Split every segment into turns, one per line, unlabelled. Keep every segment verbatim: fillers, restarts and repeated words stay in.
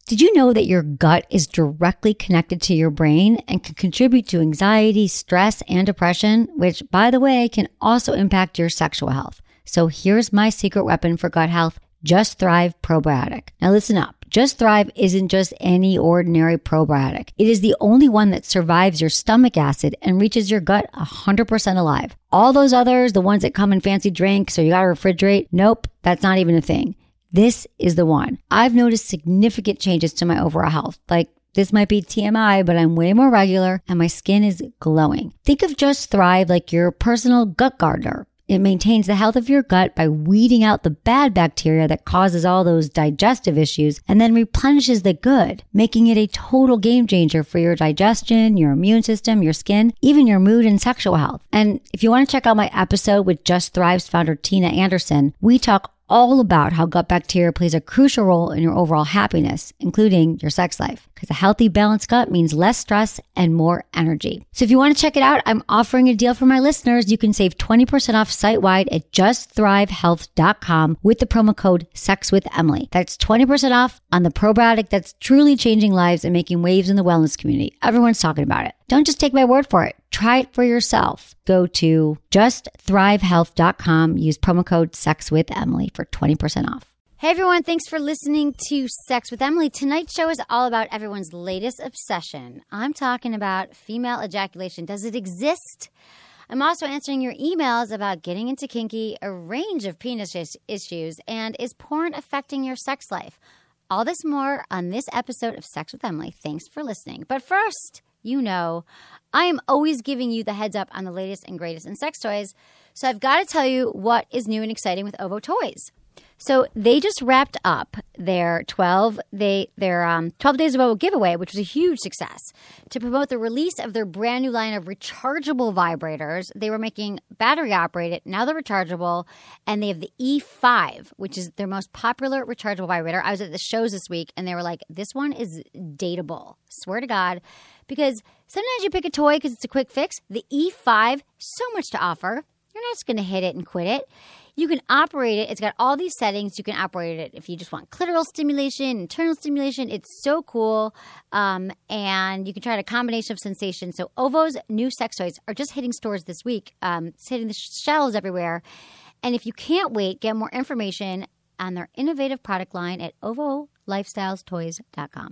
Did you know that your gut is directly connected to your brain and can contribute to anxiety, stress, and depression, which, by the way, can also impact your sexual health? So here's my secret weapon for gut health, Just Thrive Probiotic. Now listen up. Just Thrive isn't just any ordinary probiotic. It is the only one that survives your stomach acid and reaches your gut one hundred percent alive. All those others, the ones that come in fancy drinks or you gotta refrigerate, nope, that's not even a thing. This is the one. I've noticed significant changes to my overall health. Like, this might be T M I, but I'm way more regular and my skin is glowing. Think of Just Thrive like your personal gut gardener. It maintains the health of your gut by weeding out the bad bacteria that causes all those digestive issues and then replenishes the good, making it a total game changer for your digestion, your immune system, your skin, even your mood and sexual health. And if you want to check out my episode with Just Thrive's founder, Tina Anderson, we talk all about how gut bacteria plays a crucial role in your overall happiness, including your sex life. Because a healthy, balanced gut means less stress and more energy. So if you want to check it out, I'm offering a deal for my listeners. You can save twenty percent off site-wide at just thrive health dot com with the promo code SEXWITHEMILY. That's twenty percent off on the probiotic that's truly changing lives and making waves in the wellness community. Everyone's talking about it. Don't just take my word for it. Try it for yourself. Go to just thrive health dot com. Use promo code SEXWITHEMILY for twenty percent off. Hey everyone, thanks for listening to Sex with Emily. Tonight's show is all about everyone's latest obsession. I'm talking about female ejaculation. Does it exist? I'm also answering your emails about getting into kinky, a range of penis is- issues, and is porn affecting your sex life? All this more on this episode of Sex with Emily. Thanks for listening. But first, you know, I am always giving you the heads up on the latest and greatest in sex toys. So I've got to tell you what is new and exciting with OVO Toys. So they just wrapped up their twelve they their um, twelve Days of OVO giveaway, which was a huge success. To promote the release of their brand new line of rechargeable vibrators, they were making battery operated. Now they're rechargeable, and they have the E five, which is their most popular rechargeable vibrator. I was at the shows this week, and they were like, "This one is dateable." Swear to God. Because sometimes you pick a toy because it's a quick fix. The E five, so much to offer. You're not just going to hit it and quit it. You can operate it. It's got all these settings. You can operate it if you just want clitoral stimulation, internal stimulation. It's so cool. Um, and you can try a combination of sensations. So OVO's new sex toys are just hitting stores this week. Um, it's hitting the shelves everywhere. And if you can't wait, get more information on their innovative product line at ovo lifestyles toys dot com.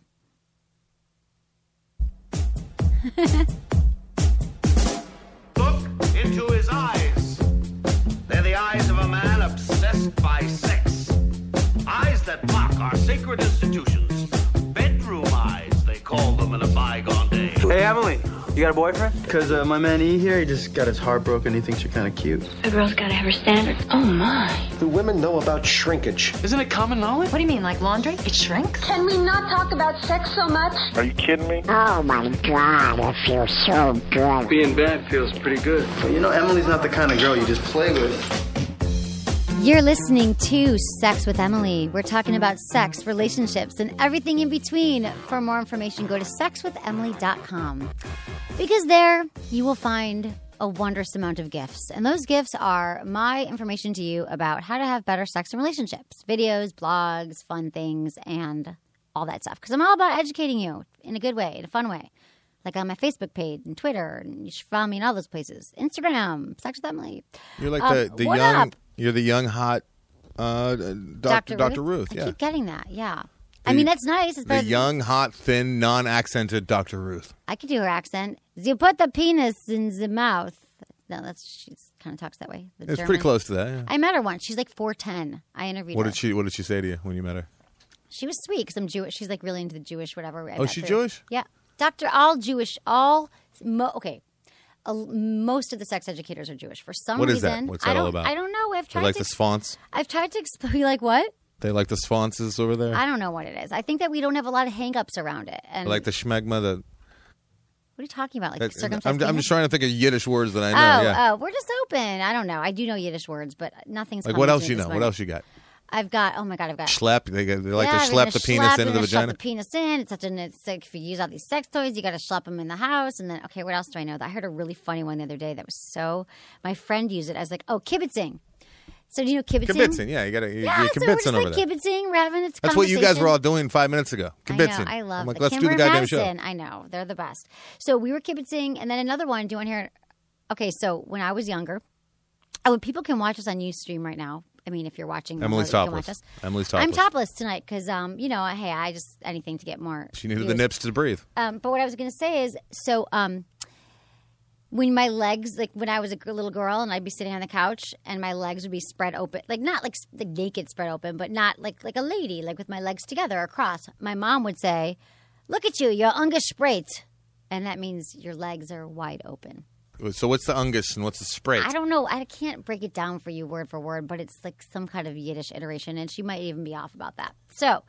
Look into his eyes. They're the eyes of a man obsessed by sex. Eyes that mock our sacred institutions. Bedroom eyes, they called them in a bygone day.
Hey, Emily, you got a boyfriend? Because uh, my man E here, he just got his heart broken. He thinks you're kind of cute.
A girl's got to have her standards. Oh, my.
Do women know about shrinkage?
Isn't it common knowledge?
What do you mean, like laundry? It shrinks?
Can we not talk about sex so much?
Are you kidding me?
Oh my God, it feels so good.
Being bad feels pretty good. But you know, Emily's not the kind of girl you just play with.
You're listening to Sex with Emily. We're talking about sex, relationships, and everything in between. For more information, go to sex with emily dot com. Because there you will find a wondrous amount of gifts. And those gifts are my information to you about how to have better sex and relationships. Videos, blogs, fun things, and all that stuff. Because I'm all about educating you in a good way, in a fun way. Like on my Facebook page and Twitter. And you should follow me in all those places. Instagram, Sex with Emily.
You're like
um,
the, the
what
young...
Up?
You're the young, hot uh, Doctor Doctor Ruth.
I
yeah.
keep getting that, yeah.
The,
I mean, that's nice. It's
the young, hot, thin, non-accented Doctor Ruth.
I could do her accent. You put the penis in the mouth. No, that's she kind of talks that way.
It's German. Pretty close to that. Yeah.
I met her once. She's like four ten. I interviewed
what
her.
What did she What did she say to you when you met her?
She was sweet because I'm Jewish. She's like really into the Jewish whatever. I
oh, she's
through.
Jewish?
Yeah, Doctor All Jewish. All mo- okay. Uh, most of the sex educators are Jewish for some
what
reason.
What is that? What's that
I don't,
all about?
I don't know. I've tried
they like
to
the sfonts.
I've tried to explain. Like what?
They like the sfonces over there.
I don't know what it is. I think that we don't have a lot of hang-ups around it. And
they like the schmegma. The
what are you talking about? Like
that,
circumcised
I'm, I'm just trying to think of Yiddish words that I know.
Oh,
yeah.
oh, we're just open. I don't know. I do know Yiddish words, but nothing's
like
coming
what
to
else
me
you
this
know?
morning.
What else you got?
I've got, oh my God, I've got.
Schlep. They, they like
yeah,
to schlep the penis
schlep,
into the vagina.
Schlep the penis in. It's such an, it's like if you use all these sex toys, you got to schlep them in the house. And then, okay, what else do I know? I heard a really funny one the other day that was so, my friend used it. I was like, oh, kibitzing. So do you know kibitzing?
Kibitzing, yeah, you got to
Yeah,
you're
so we're
kibitzing
just
over
like
there.
kibitzing. We're having this
That's what you guys were all
conversation.
doing five minutes ago. Kibitzing.
I know, I love
I'm like,
it.
let's
Kimber
do the goddamn
Madison,
show.
I know. They're the best. So we were kibitzing, and then another one. Do you want to hear? Okay, so when I was younger, oh, people can watch us on Ustream right now. I mean, if you're watching,
Emily's
you can
topless.
watch us.
Emily's topless.
I'm topless tonight because, um, you know, hey, I just anything to get more.
She needed
views.
the nips to breathe.
Um, but what I was going to say is, so um, when my legs, like when I was a g- little girl and I'd be sitting on the couch and my legs would be spread open, like not like, s- like naked spread open, but not like like a lady, like with my legs together across. My mom would say, "Look at you, you're ungespreit," and that means your legs are wide open.
So what's the ungus and what's the spray?
I don't know. I can't break it down for you word for word, but it's like some kind of Yiddish iteration, and she might even be off about that. So,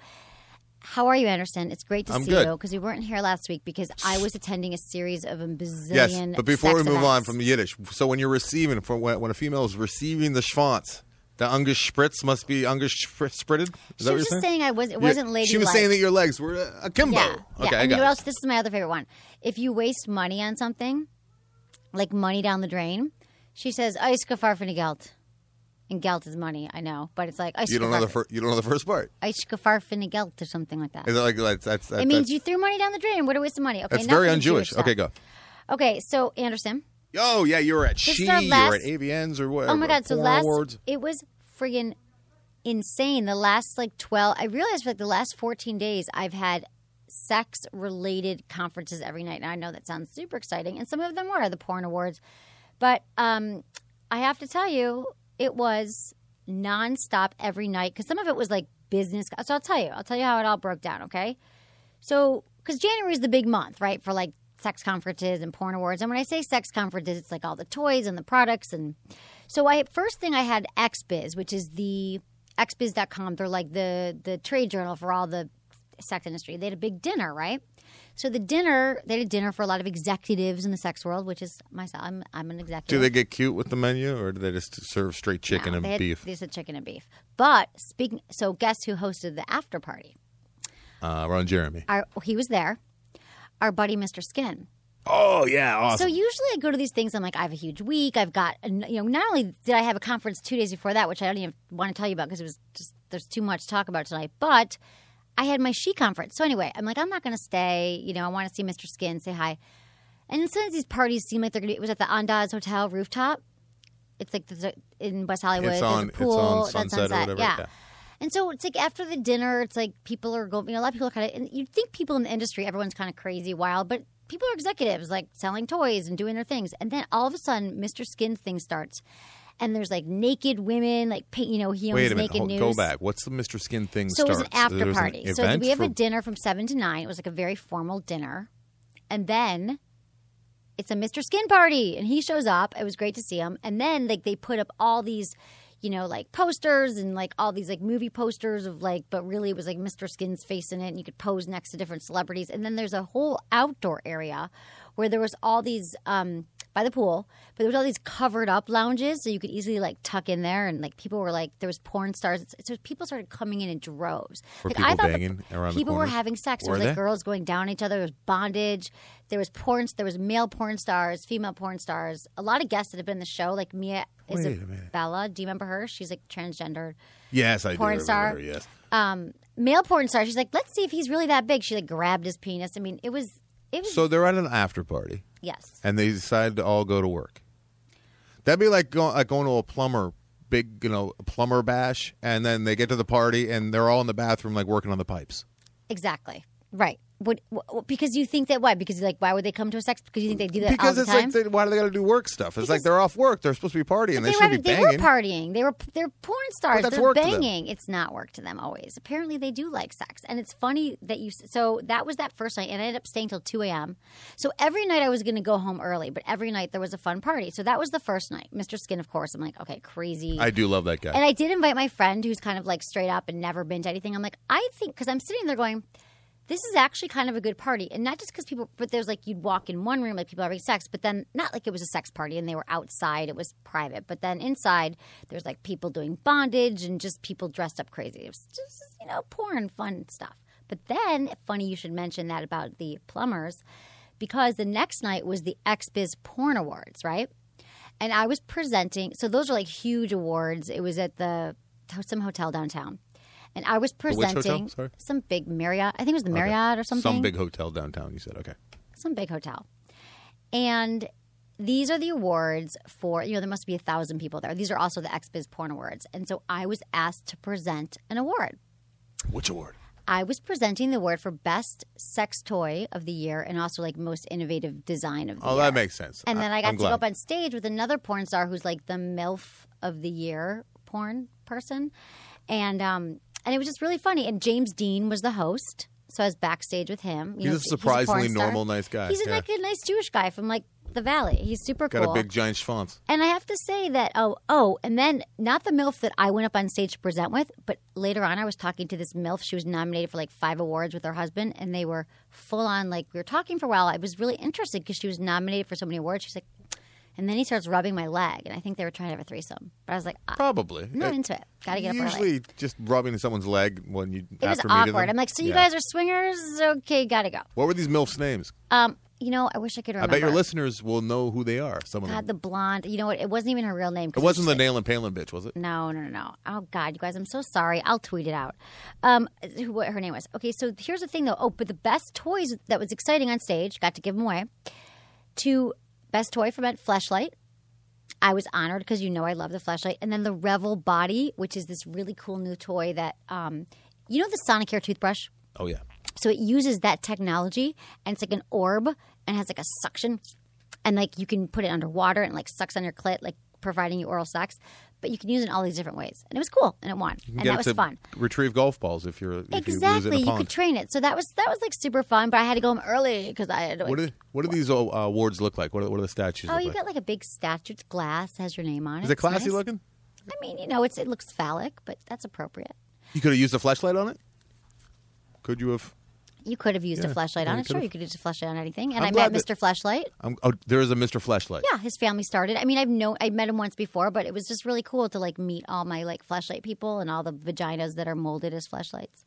how are you, Anderson? It's great to
I'm
see
good.
you because we weren't here last week because I was attending a series of a bazillion.
Yes, but before we
sex
move
events.
on from the Yiddish, so when you're receiving, from when, when a female is receiving the schwanz, the ungus spritz must be ungus spr- spritted? Is
She
that what
was
you're
just
saying?
saying I was. It
Yeah,
wasn't ladylike.
She was saying that your legs were uh, akimbo.
Yeah, yeah.
Okay, I
and
got
you know
it.
what else? This is my other favorite one. If you waste money on something, like money down the drain, she says, "Eis gefarfene Geld," and Geld is money. I know, but it's like Eis
You don't know the
gefarfene-
fir- you don't know the first part.
Eis gefarfene Geld or something like that.
Is it like that's that's, that's
It means
that's,
you threw money down the drain. What a waste of money. Okay,
that's
enough
very
of the Jewish
un-Jewish.
stuff.
Okay, go.
Okay, so Anderson.
Oh yeah, you were at
This
She,
is our
you
last-
were at A V N's or whatever.
Oh my God! So
Porn
last
awards.
it was friggin' insane. The last like twelve, I realized for like the last fourteen days, I've had sex related conferences every night. Now I know that sounds super exciting, and some of them were the porn awards, but um, I have to tell you, it was nonstop every night because some of it was like business. So I'll tell you, I'll tell you how it all broke down. Okay, so because January is the big month, right, for like sex conferences and porn awards. And when I say sex conferences, it's like all the toys and the products. And so I first thing I had X Biz, which is the X Biz dot com. They're like the the trade journal for all the sex industry. They had a big dinner, right? So the dinner, they had a dinner for a lot of executives in the sex world, which is myself. I'm I'm an executive.
Do they get cute with the menu, or do they just serve straight chicken
No,
and
they had,
beef?
They said chicken and beef. But speaking, so guess who hosted the after party?
Uh, Ron Jeremy.
Our, he was there. Our buddy, Mister Skin.
Oh yeah, awesome.
So usually I go to these things. I'm like, I have a huge week. I've got, you know, not only did I have a conference two days before that, which I don't even want to tell you about because it was just there's too much to talk about tonight. But I had my She conference. So anyway, I'm like, I'm not going to stay. You know, I want to see Mister Skin, say hi. And sometimes these parties seem like they're going to be. It was at the Andaz Hotel rooftop. It's like there's a, in West Hollywood.
It's
there's
on-
a
it's
pool.
on
that's
Sunset or whatever,
Yeah.
yeah.
And so it's like after the dinner, it's like people are going. You know, a lot of people are kind of. And you'd think people in the industry, everyone's kind of crazy, wild, but people are executives, like selling toys and doing their things. And then all of a sudden, Mister Skin's thing starts, and there's like naked women, like pa- you know, he owns
Wait a minute,
Naked
hold,
News.
go back. What's the Mister Skin thing?
So it was an
starts?
after
There was an
party. So
event
we have
for-
a dinner from seven to nine. It was like a very formal dinner, and then it's a Mister Skin party, and he shows up. It was great to see him. And then like they put up all these, you know, like posters and like all these like movie posters of like, but really it was like Mister Skin's face in it, and you could pose next to different celebrities. And then there's a whole outdoor area where there was all these um, by the pool, but there was all these covered up lounges, so you could easily like tuck in there, and like people were like, there was porn stars. So people started coming in in droves.
Were
like
people
I thought the-
banging around the
people were
corners?
having sex. There
Were
was like
they?
girls going down on each other. There was bondage. There was porn. There was male porn stars, female porn stars. A lot of guests that have been in the show, like Mia
Wait a minute.
Isabella. Do you remember her? She's like transgendered.
Yes, I
porn
do.
star.
remember, Yes.
Um, male porn star. She's like, let's see if he's really that big. She like grabbed his penis. I mean, it was. It was.
So they're at an after party,
yes.
and they decide to all go to work. That'd be like going, like going to a plumber, big, you know, plumber bash, and then they get to the party, and they're all in the bathroom, like working on the pipes.
Exactly. Right. What, what, because you think that why? Because like why would they come to a sex? Because you think they do that
Because
all the
it's
time.
like, they, why do they got to do work stuff? It's
Because-
like they're off work. They're supposed to be partying.
But
They,
they,
should
were,
be
they
banging.
were partying. They were they're porn stars.
that's
they're
work to them.
banging. It's not work to them always. Apparently, they do like sex, and it's funny that you. So that was that first night, and I ended up staying till two a.m. So every night I was going to go home early, but every night there was a fun party. So that was the first night. Mister Skin, of course. I'm like, okay, crazy.
I do love that guy.
And I did invite my friend who's kind of like straight up and never been to anything. I'm like, I think, because I'm sitting there going, this is actually kind of a good party. And not just because people, but there's like, you'd walk in one room, like people are having sex, but then not like it was a sex party and they were outside, it was private. But then inside, there's like people doing bondage and just people dressed up crazy. It was just, you know, porn, fun stuff. But then, funny you should mention that about the plumbers, because the next night was the X Biz Porn Awards, right? And I was presenting. So those are like huge awards. It was at the some hotel downtown. And I was presenting
Which hotel? Sorry?
some big Marriott. I think it was the Marriott
okay.
or something.
Some big hotel downtown, you said. Okay.
Some big hotel. And these are the awards for, you know, there must be a thousand people there. These are also the X B I Z Porn Awards. And so I was asked to present an award.
Which award?
I was presenting the award for Best Sex Toy of the Year and also like Most Innovative Design of the
oh,
Year.
Oh, that makes sense.
And then I got
I'm
to
glad.
go up on stage with another porn star who's like the MILF of the Year porn person. And um, and it was just really funny. And James Dean was the host. So I was backstage with him. You
He's
know,
a surprisingly
he's a porn
normal,
star.
nice guy.
He's a,
yeah.
like a nice Jewish guy from like the Valley. He's super
Got
cool.
a big giant schwanz.
And I have to say that, oh, oh, and then not the MILF that I went up on stage to present with, but later on I was talking to this MILF. She was nominated for like five awards with her husband, and they were full on, like, we were talking for a while. I was really interested because she was nominated for so many awards. She's like, and then he starts rubbing my leg, and I think they were trying to have a threesome. But I was like, ah,
Probably.
I'm not
Uh,
into it. Got to get up early.
Usually just rubbing someone's leg when you
It was
after meeting
awkward.
them.
I'm like, so you
Yeah.
guys are swingers? Okay, got to go.
What were these MILFs' names?
Um, you know, I wish I could
I
remember.
bet your listeners will know who they are. Some of
God,
them.
the blonde. You know what? It wasn't even her real name. 'cause
It wasn't the
just-
Nail and Palin bitch, was it?
No, no, no, no. Oh, God, you guys, I'm so sorry. I'll tweet it out. Um, who, what her name was. Okay, so here's the thing, though. Oh, but the best toys that was exciting on stage, got to give them away, to best toy from it, Fleshlight. I was honored because you know I love the Fleshlight. And then the Revel Body, which is this really cool new toy that, um, you know the Sonicare toothbrush?
Oh, yeah.
So it uses that technology, and it's like an orb, and has like a suction, and like you can put it underwater and like sucks on your clit, like providing you oral sex. But you can use it in all these different ways, and it was cool, and it won,
You can
and
get
that
it
was
to
fun.
retrieve golf balls if you're if you lose it
Exactly,
in a
you
pond.
could train it. So that was that was like super fun. But I had to go home early because I had to.
What do what do these uh, awards look like? What are, what are the statues?
oh,
look
you
like?
got like a big statue. It's glass, has your name on it.
Is it
It's
classy
nice.
looking?
I mean, you know, it's it looks phallic, but that's appropriate.
You could have used a flashlight on it. Could you have?
You could have used
Yeah,
a flashlight
yeah,
on
you
it. Sure,
could've.
you could use a flashlight on anything. And
I'm
I
glad
met
that-
Mister Flashlight.
Um, oh, there is a Mister Flashlight.
Yeah, his family started. I mean, I've known I met him once before, but it was just really cool to like meet all my like flashlight people and all the vaginas that are molded as flashlights.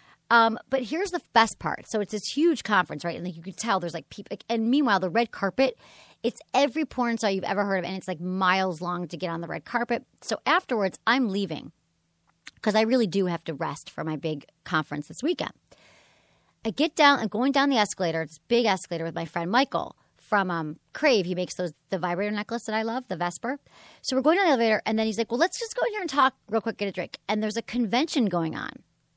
Um, but here's the best part. So it's this huge conference, right? And like you could tell there's like people. And meanwhile, the red carpet, it's every porn star you've ever heard of, and it's like miles long to get on the red carpet. So afterwards, I'm leaving because I really do have to rest for my big conference this weekend. I get down, I'm going down the escalator, this big escalator with my friend Michael from um, Crave. He makes those the vibrator necklace that I love, the Vesper. So we're going down the elevator, and then he's like, well, let's just go in here and talk real quick, get a drink. And there's a convention going on,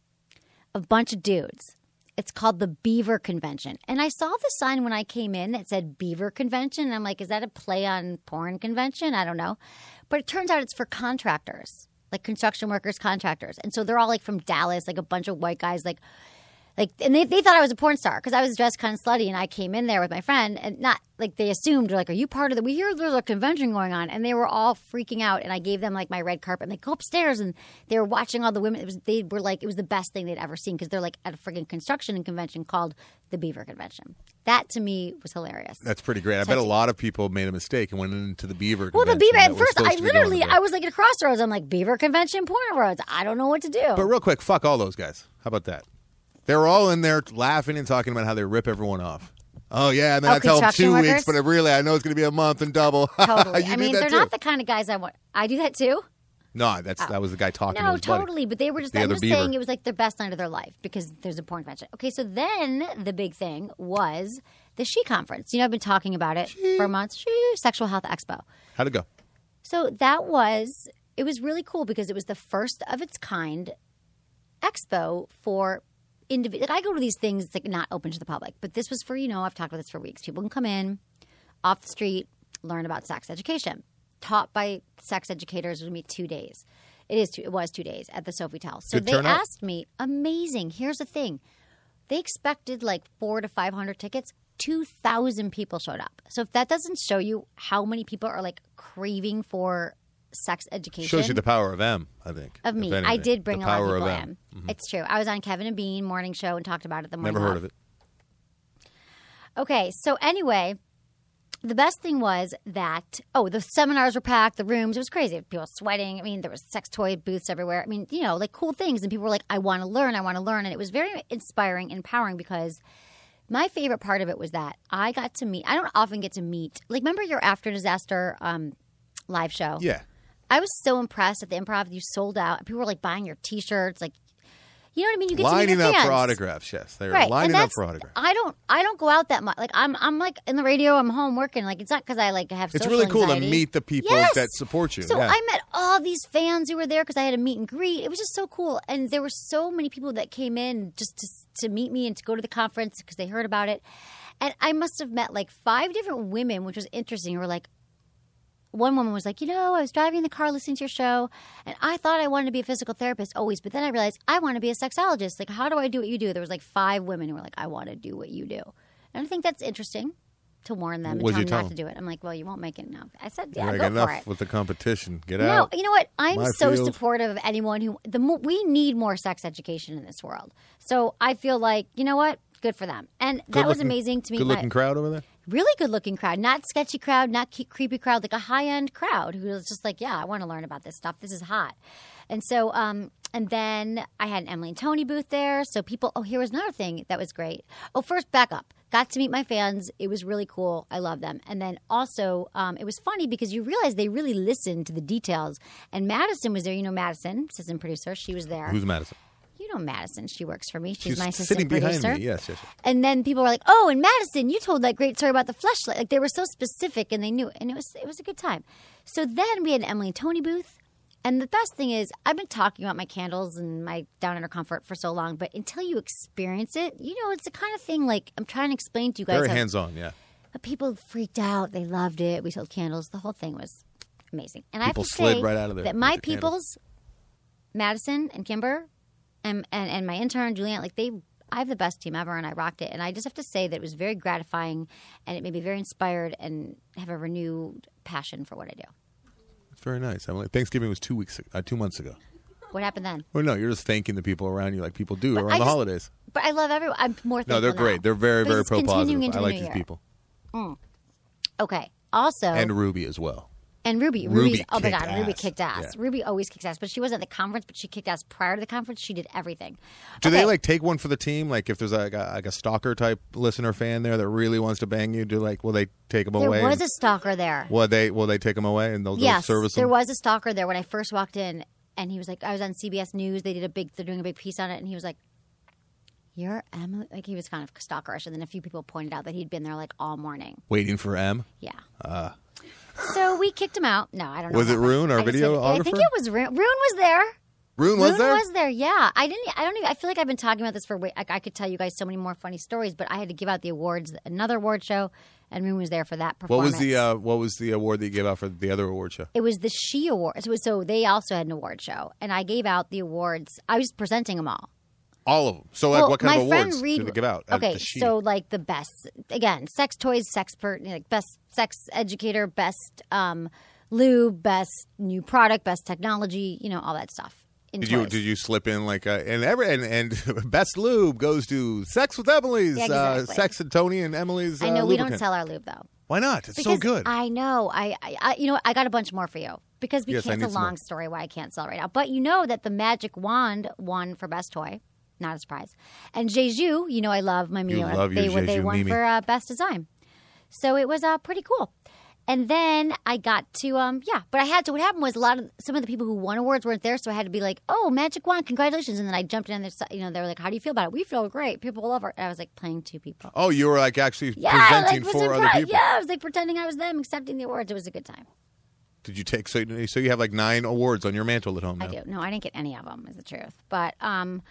a bunch of dudes. It's called the Beaver Convention. And I saw the sign when I came in that said Beaver Convention. And I'm like, is that a play on porn convention? I don't know. But it turns out it's for contractors, like construction workers, contractors. And so they're all like from Dallas, like a bunch of white guys, like – Like, and they, they thought I was a porn star because I was dressed kind of slutty, and I came in there with my friend, and not like they assumed, like, are you part of the? We hear there's a convention going on, and they were all freaking out. And I gave them like my red carpet, and they go upstairs, and they were watching all the women. It was they were like it was the best thing they'd ever seen because they're like at a friggin' construction convention called the Beaver Convention. That to me was hilarious.
That's pretty great. I bet a lot of people made a mistake and went into the Beaver
well, the
Convention
Beaver
that
at
was
first,
supposed
I
to be going
literally
to the-
I was like at a crossroads. I'm like Beaver Convention, porn roads. I don't know what to do.
But real quick, fuck all those guys. How about that? They were all in there laughing and talking about how they rip everyone off. Oh, yeah, and then
Oh,
I tell them
construction
two
workers?
weeks, but it really, I know it's going to be a month and double.
Totally.
You
I
do
mean,
that
they're
too.
not the kind of guys I want. I do that too.
No, that's that was the guy talking to
No,
his buddy.
totally. But they were just,
The
I'm
other
just
beaver.
saying it was like the best night of their life because there's a porn convention. Okay, so then the big thing was the She Conference. You know, I've been talking about it
She.
for months. She Sexual Health Expo.
How'd it go?
So that was, it was really cool because it was the first of its kind expo for individuals. Like I go to these things like not open to the public, but this was for, you know, I've talked about this for weeks. People can come in off the street, learn about sex education, taught by sex educators. Would meet two days. It is two, it was two days at the Sofitel. So
Good
they
turnout?
asked me, amazing. Here's the thing. They expected like four to five hundred tickets. Two thousand people showed up. So if that doesn't show you how many people are like craving for sex education,
Shows you the power of M, I think.
of
if
me. I
anything.
did bring
the
a lot
power
of people
M.
in.
Mhm.
It's true. I was on Kevin and Bean morning show and talked about it. The morning
Never heard
of.
of it.
Okay, so anyway, the best thing was that, oh, the seminars were packed, the rooms, it was crazy. People sweating. I mean, there was sex toy booths everywhere. I mean, you know, like cool things. And people were like, I want to learn, I want to learn. And it was very inspiring, empowering because my favorite part of it was that I got to meet, I don't often get to meet, like remember your after disaster um, live show.
Yeah.
I was so impressed at the Improv. You sold out. People were like buying your T-shirts. Like, you know what I mean? You get
lining
to meet your
up
fans.
for autographs. Yes, they were
right.
lining
and
up for autographs.
I don't. I don't go out that much. Like I'm. I'm like in the radio. I'm home working. Like it's not because I like have.
It's
social
really cool
anxiety.
to meet the people
yes.
that support you.
So
yeah.
I met all these fans who were there because I had a meet and greet. It was just so cool, and there were so many people that came in just to to meet me and to go to the conference because they heard about it. And I must have met like five different women, which was interesting. Who were like. One woman was like, you know, I was driving in the car listening to your show, and I thought I wanted to be a physical therapist always, but then I realized I want to be a sexologist. Like, how do I do what you do? There was like five women who were like, I want to do what you do. And I think that's interesting to warn them and
What'd
tell
you
them
tell
not
them?
to do it. I'm like, well, you won't make it now. I said,
You're
yeah,
like,
go
enough
for it.
with the competition. Get
No,
out.
you know what? I'm
My
so
field.
supportive of anyone who the mo- we need more sex education in this world. So I feel like, you know what? Good for them. And that
Good
was
looking-
amazing to meet
Good
my
looking crowd over there.
really good looking crowd, not sketchy crowd, not ke- creepy crowd, like a high end crowd who was just like, yeah, I want to learn about this stuff. This is hot. And so, um, and then I had an Emily and Tony booth there. So people, oh, here was another thing that was great. Oh, first, back up. Got to meet my fans. It was really cool. I love them. And then also, um, it was funny because you realize they really listened to the details. And Madison was there. You know Madison, assistant producer. She was there.
Who's Madison?
You know Madison. She works for me. She's,
She's
my assistant
sitting behind
producer.
me. Yes, yes, yes.
And then people were like, "Oh, and Madison, you told that great story about the fleshlight." Like they were so specific, and they knew, and it was it was a good time. So then we had an Emily and Tony booth, and the best thing is, I've been talking about my candles and my Down Under Comfort for so long, but until you experience it, you know, it's the kind of thing like I'm trying to explain to you guys.
Very
how-
hands on. Yeah.
But people freaked out. They loved it. We sold candles. The whole thing was amazing. And
People
I have to
slid
say
right out of there
that
with
my
the candles.
people's, Madison and Kimber, and, and and my intern Julianne, like they, I have the best team ever, and I rocked it. And I just have to say that it was very gratifying, and it made me very inspired and have a renewed passion for what I do.
It's very nice. Emily. Thanksgiving was two weeks, uh, two months ago.
What happened then?
Well, no, you're just thanking the people around you like people do
But
around
I
the
just-
holidays.
But I love everyone. I'm more thankful
No, they're
now.
great. They're very,
But
very
it's
pro
continuing
positive.
into
I
the
like
new
these
year.
people.
Okay. Also,
And Ruby as well.
And Ruby,
Ruby
Ruby's, oh my
kicked
God, Ruby
ass.
kicked ass.
Yeah.
Ruby always kicks ass, but she wasn't at the conference, but she kicked ass prior to the conference. She did everything.
Do
Okay.
they like take one for the team? Like if there's like a, like a stalker type listener fan there that really wants to bang you, do like will they take them
There
away?
was
and-
a stalker there.
will they will they take them away and they'll go
Yes,
service them?
there was a stalker there when I first walked in, and he was like, I was on C B S News. They did a big, they're doing a big piece on it, and he was like, "You're Emily." Like he was kind of stalkerish, and then a few people pointed out that he'd been there like all morning.
Waiting for M.
Yeah. So we kicked him out. No, I don't know.
Was it
about that.
Rune, our
I just
videographer?
said- I think it was Rune. Rune was there.
Rune was
Rune
there?
was there. Yeah, I didn't. I don't even. I feel like I've been talking about this for. Way, I, I could tell you guys so many more funny stories, but I had to give out the awards, another award show, and Rune was there for that
What
performance.
was the uh, what was the award that you gave out for the other award show?
It was the She Awards. So, so they also had an award show, and I gave out the awards. I was presenting them all.
All of them. So like
Well,
what kind
my
of
friend
awards
Reed,
did they give out? at
Okay,
the She?
so like the best again, sex toys, sex per, like best sex educator, best um, lube, best new product, best technology, you know, all that stuff. In
Did you
toys.
did you slip in like uh, and every and, and best lube goes to Sex with Emily's
Yeah,
uh,
exactly.
Sex and Tony and Emily's. Uh,
I know we
lubricant.
don't sell our lube though.
Why not? It's so
Because
good.
I know. I, I, I, you know, what? I got a bunch more for you because we
Yes, I
can't.
need
It's a
some
long
more.
story why I can't sell right now. But you know that the Magic Wand won for best toy. Not a surprise. And Jeju, you know, I love my Mio.
love your
they won- they
Jeju
won
Mimi.
for uh, best design. So it was uh, pretty cool. And then I got to um yeah, but I had to. What happened was a lot of some of the people who won awards weren't there, so I had to be like, "Oh, Magic Wand, congratulations!" And then I jumped in and there's, you know, they were like, "How do you feel about it?" We feel great. People love it. And I was like playing two people.
oh, you were like actually
Yeah, I,
presenting
like, was
for other
impressed.
people.
Yeah, I was like pretending I was them, accepting the awards. It was a good time.
Did you take so so you have like nine awards on your mantle at home now?
I do. No, I didn't get any of them, is the truth. But um,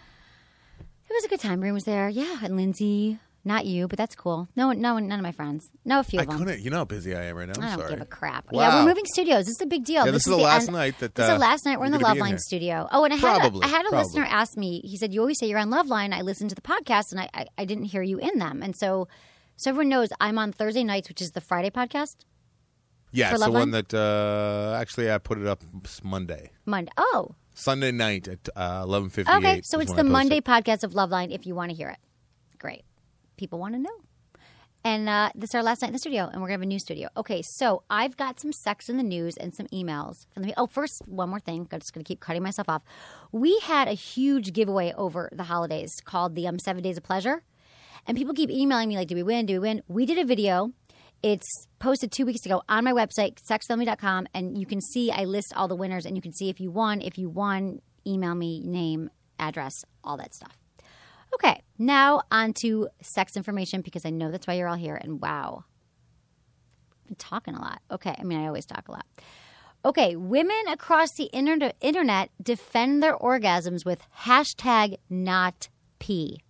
it was a good time. Rune was there. Yeah, and Lindsay. Not you, but that's cool. No, no, none of my friends. No, a few
I
of them.
couldn't. You know how busy I am right now. I'm
I don't
sorry.
give a crap.
Wow.
Yeah, we're moving studios. This is a big deal.
Yeah, this is the last
end-
night that,
This is
uh,
the last night. We're in
you're
the
gonna be in
Loveline
here.
studio. Oh, and I had
Probably,
a, I had a
probably.
listener ask me. He said, "You always say you're on Loveline. I listened to the podcast, and I, I, I didn't hear you in them." And so, so everyone knows I'm on Thursday nights, which is the Friday podcast.
Yeah,
for
it's the
Loveline?
one that uh, actually I put it up Monday,
Monday. Oh,
Sunday night at uh, eleven fifty eight.
okay. So it's the Monday podcast of Loveline. If you want to hear it, great. People want to know. And uh, this is our last night in the studio, and we're going to have a new studio. Okay, so I've got some sex in the news and some emails. From the, oh, first, one more thing. I'm just going to keep cutting myself off. We had a huge giveaway over the holidays called the um, Seven Days of Pleasure. And people keep emailing me like, did we win? Did we win? We did a video. It's posted two weeks ago on my website, sex family dot com, and you can see I list all the winners, and you can see if you won. If you won, email me, name, address, all that stuff. Okay, now on to sex information, because I know that's why you're all here, and wow. I've been talking a lot. Okay, I mean, I always talk a lot. Okay, women across the inter- internet defend their orgasms with hashtag not pee.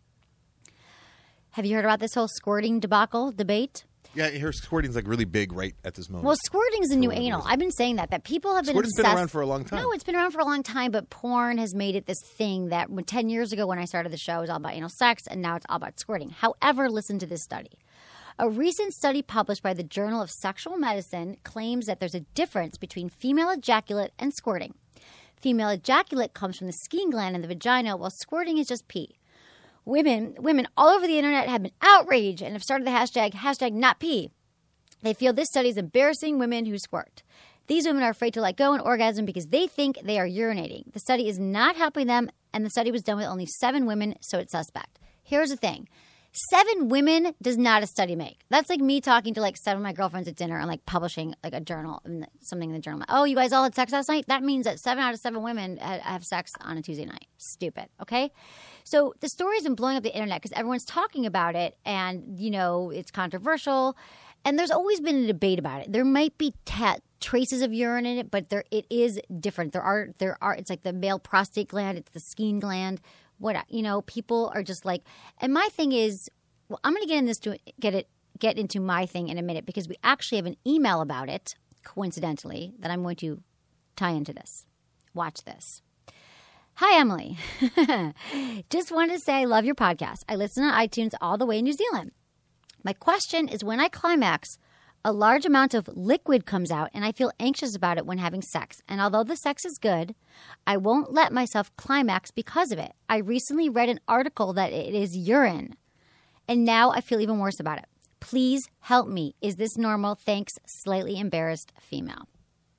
Have you heard about this whole squirting debacle debate?
Yeah, her squirting's like really big right at this moment.
Well, squirting's the new anal. I've been saying that, that people have been
Squirting's
obsessed.
been around for a long time.
No, it's been around for a long time, but porn has made it this thing that when, ten years ago when I started the show, it was all about anal sex, and now it's all about squirting. However, listen to this study. A recent study published by the Journal of Sexual Medicine claims that there's a difference between female ejaculate and squirting. Female ejaculate comes from the skin gland in the vagina, while squirting is just pee. Women, women all over the internet have been outraged and have started the hashtag, hashtag not pee. They feel this study is embarrassing women who squirt. These women are afraid to let go and orgasm because they think they are urinating. The study is not helping them, and the study was done with only seven women, so it's suspect. Here's the thing. Seven women does not a study make. That's like me talking to like seven of my girlfriends at dinner and like publishing like a journal, something in the journal. Oh, you guys all had sex last night? That means that seven out of seven women have sex on a Tuesday night. Stupid, okay? So the story's been blowing up the internet because everyone's talking about it, and, you know, it's controversial. And there's always been a debate about it. There might be ta- traces of urine in it, but there it is different. There are there are. It's like the male prostate gland. It's the skin gland. What you know, people are just like. And my thing is, well, I'm going to get in this to get it get into my thing in a minute, because we actually have an email about it, coincidentally, that I'm going to tie into this. Watch this. Hi, Emily. Just wanted to say I love your podcast. I listen on iTunes all the way in New Zealand. My question is, when I climax, a large amount of liquid comes out, and I feel anxious about it when having sex. And although the sex is good, I won't let myself climax because of it. I recently read an article that it is urine, and now I feel even worse about it. Please help me. Is this normal? Thanks, slightly embarrassed female.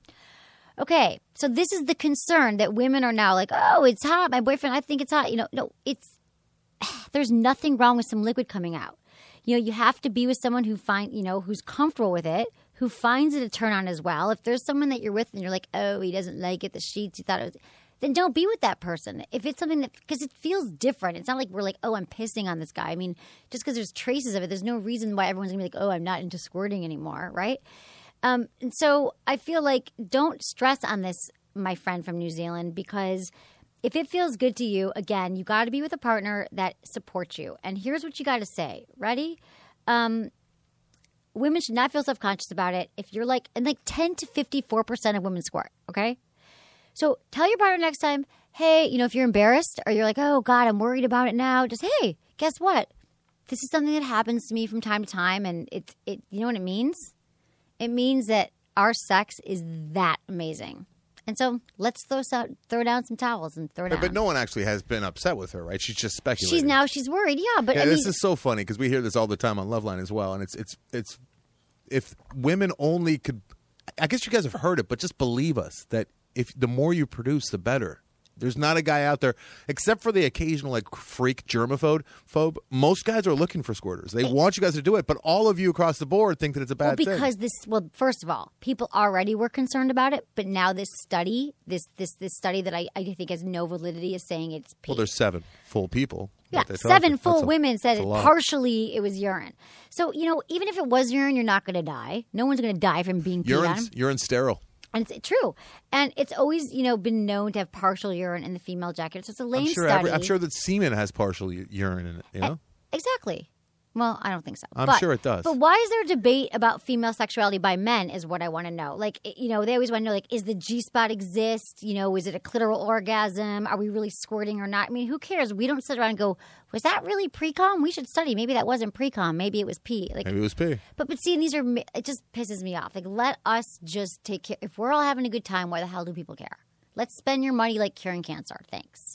Okay, so this is the concern that women are now like, oh, it's hot. My boyfriend, I think it's hot. You know, no, it's there's nothing wrong with some liquid coming out. You know, you have to be with someone who find, you know, who's comfortable with it, who finds it a turn on as well. If there's someone that you're with and you're like, oh, he doesn't like it, the sheets, he thought it was, then don't be with that person. If it's something that, because it feels different. It's not like we're like, oh, I'm pissing on this guy. I mean, just because there's traces of it, there's no reason why everyone's going to be like, oh, I'm not into squirting anymore, right? Um, and so I feel like don't stress on this, my friend from New Zealand, because if it feels good to you, again, you got to be with a partner that supports you. And here's what you got to say. Ready? Um, women should not feel self-conscious about it. If you're like, and like ten to fifty-four percent of women squirt, okay? So tell your partner next time, hey, you know, if you're embarrassed or you're like, oh, God, I'm worried about it now, just, hey, guess what? This is something that happens to me from time to time, and it, it, you know what it means? It means that our sex is that amazing. And so let's throw out, throw down some towels and throw down.
But no one actually has been upset with her, right? She's just speculating.
She's now she's worried, yeah. But
yeah,
I
this
mean,
is so funny because we hear this all the time on Loveline as well, and it's it's it's if women only could, I guess you guys have heard it, but just believe us that if the more you produce, the better. There's not a guy out there, except for the occasional like freak germaphobe. Phobe, most guys are looking for squirters. They want you guys to do it, but all of you across the board think that it's a bad
well, because
thing.
Because this, well, first of all, people already were concerned about it, but now this study, this this this study that I, I think has no validity is saying it's pee.
Well, there's seven full people.
Yeah, seven full women said it partially it was urine. So, you know, even if it was urine, you're not going to die. No one's going to die from being peed on.
Urine's sterile.
And it's true. And it's always, you know, been known to have partial urine in the female ejaculate. So it's a lame
I'm sure
study.
Every, I'm sure that semen has partial u- urine in it, you know?
Exactly. Well, I don't think so.
I'm
but,
sure it does.
But why is there a debate about female sexuality by men is what I want to know. Like, you know, they always want to know, like, is the G-spot exist? You know, is it a clitoral orgasm? Are we really squirting or not? I mean, who cares? We don't sit around and go, was that really pre-com? We should study. Maybe that wasn't pre-com. Maybe it was pee. Like,
Maybe it was pee.
But, but see, these are, it just pisses me off. Like, let us just take care. If we're all having a good time, why the hell do people care? Let's spend your money like curing cancer. Thanks.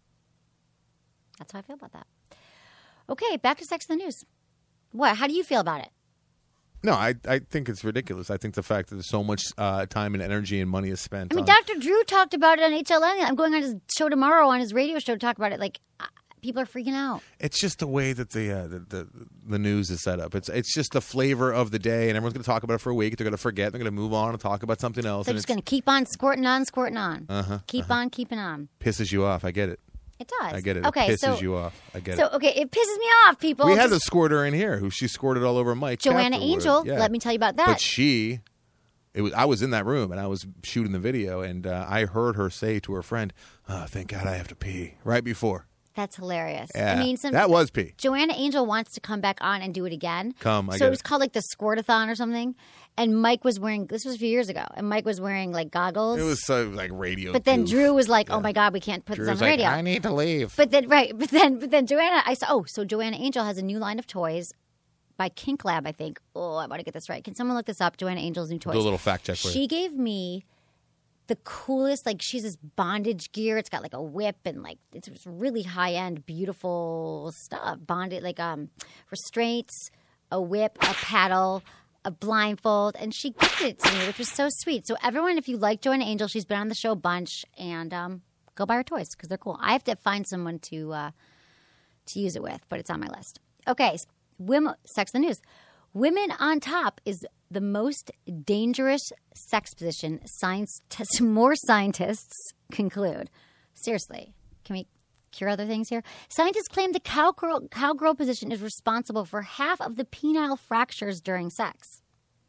That's how I feel about that. Okay, back to Sex in the News. What? How do you feel about it?
No, I I think it's ridiculous. I think the fact that there's so much uh, time and energy and money is spent.
I mean,
on...
Doctor Drew talked about it on H L N. I'm going on his show tomorrow on his radio show to talk about it. Like, people are freaking out.
It's just the way that the, uh, the the the news is set up. It's it's just the flavor of the day, and everyone's going to talk about it for a week. They're going to forget. They're going to move on and talk about something else.
They're
and
just going to keep on squirting on, squirting on.
Uh-huh,
keep
uh-huh.
on, keeping on.
Pisses you off. I get it.
It does.
I get it.
Okay,
it pisses
so,
you off. I get
so,
it.
So, okay, it pisses me off, people.
We had
Just-
a squirter in here who she squirted all over Mike.
Joanna
Catherwood.
Angel.
Yeah.
Let me tell you about that.
But she, it was. I was in that room and I was shooting the video, and uh, I heard her say to her friend, "Oh, thank God I have to pee," right before.
That's hilarious.
Yeah,
I mean, some,
that was pee.
Joanna Angel wants to come back on and do it again.
Come, I
So
get
it was
it.
called like the Squirtathon or something. And Mike was wearing, this was a few years ago, and Mike was wearing like goggles.
It was so like radio.
But then
goof.
Drew was like,
Yeah.
oh my God, we can't put
Drew
this on
was
the
like,
radio.
I need to leave.
But then, right, but then, but then Joanna, I saw, oh, so Joanna Angel has a new line of toys by Kink Lab, I think. Oh, I want to get this right. Can someone look this up? Joanna Angel's new toys.
Do a little fact check for you.
She gave me the coolest, like she's this bondage gear. It's got like a whip and like it's really high end, beautiful stuff. Bonded, like um, restraints, a whip, a paddle, a blindfold, and she gifted it to me, which was so sweet. So everyone, if you like Joanna Angel, she's been on the show a bunch, and um, go buy her toys because they're cool. I have to find someone to uh, to use it with, but it's on my list. Okay, women, sex the news. Women on top is the most dangerous sex position. Science, t- more scientists conclude. Seriously, can we cure other things here? Scientists claim the cowgirl, cowgirl position is responsible for half of the penile fractures during sex.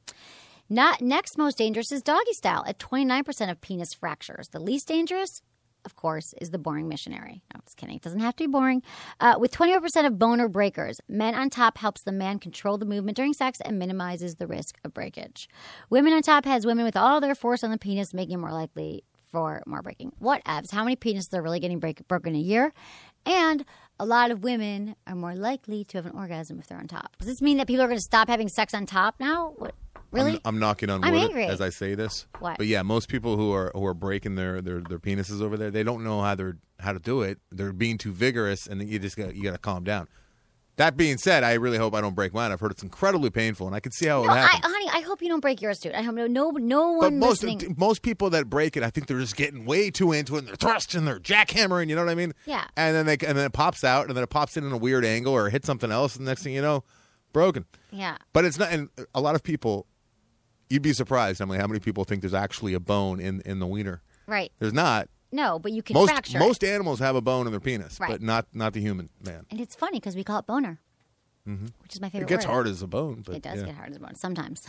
Not next most dangerous is doggy style at twenty-nine percent of penis fractures. The least dangerous, of course, is the boring missionary. No, I'm just kidding. It doesn't have to be boring. Uh, with twenty-one percent of boner breakers, men on top helps the man control the movement during sex and minimizes the risk of breakage. Women on top has women with all their force on the penis, making it more likely for more breaking. What abs? How many penises are really getting break, broken a year? And a lot of women are more likely to have an orgasm if they're on top. Does this mean that people are going to stop having sex on top now? What? Really?
I'm, I'm knocking on
I'm
wood
angry.
as I say this.
What?
But yeah, most people who are who are breaking their, their, their penises over there, they don't know how they're how to do it. They're being too vigorous, and then you just got you got to calm down. That being said, I really hope I don't break mine. I've heard it's incredibly painful, and I can see how
No,
it
I,
happens.
honey, I hope you don't break yours, dude. I hope no, no, no
But
one
most
listening.
most people that break it, I think they're just getting way too into it. And they're thrusting, they're jackhammering. You know what I mean?
Yeah.
And then they and then it pops out, and then it pops in in a weird angle or hits something else, and the next thing you know, broken.
Yeah.
But it's not. And a lot of people, you'd be surprised, Emily, how many people think there's actually a bone in in the wiener.
Right.
There's not.
No, but you can
Most
fracture
most
it.
animals have a bone in their penis,
Right.
but not not the human man.
And it's funny because we call it boner,
Mm-hmm.
which is my favorite
It gets
word.
hard as a bone, but
It does
yeah.
get hard as a bone sometimes.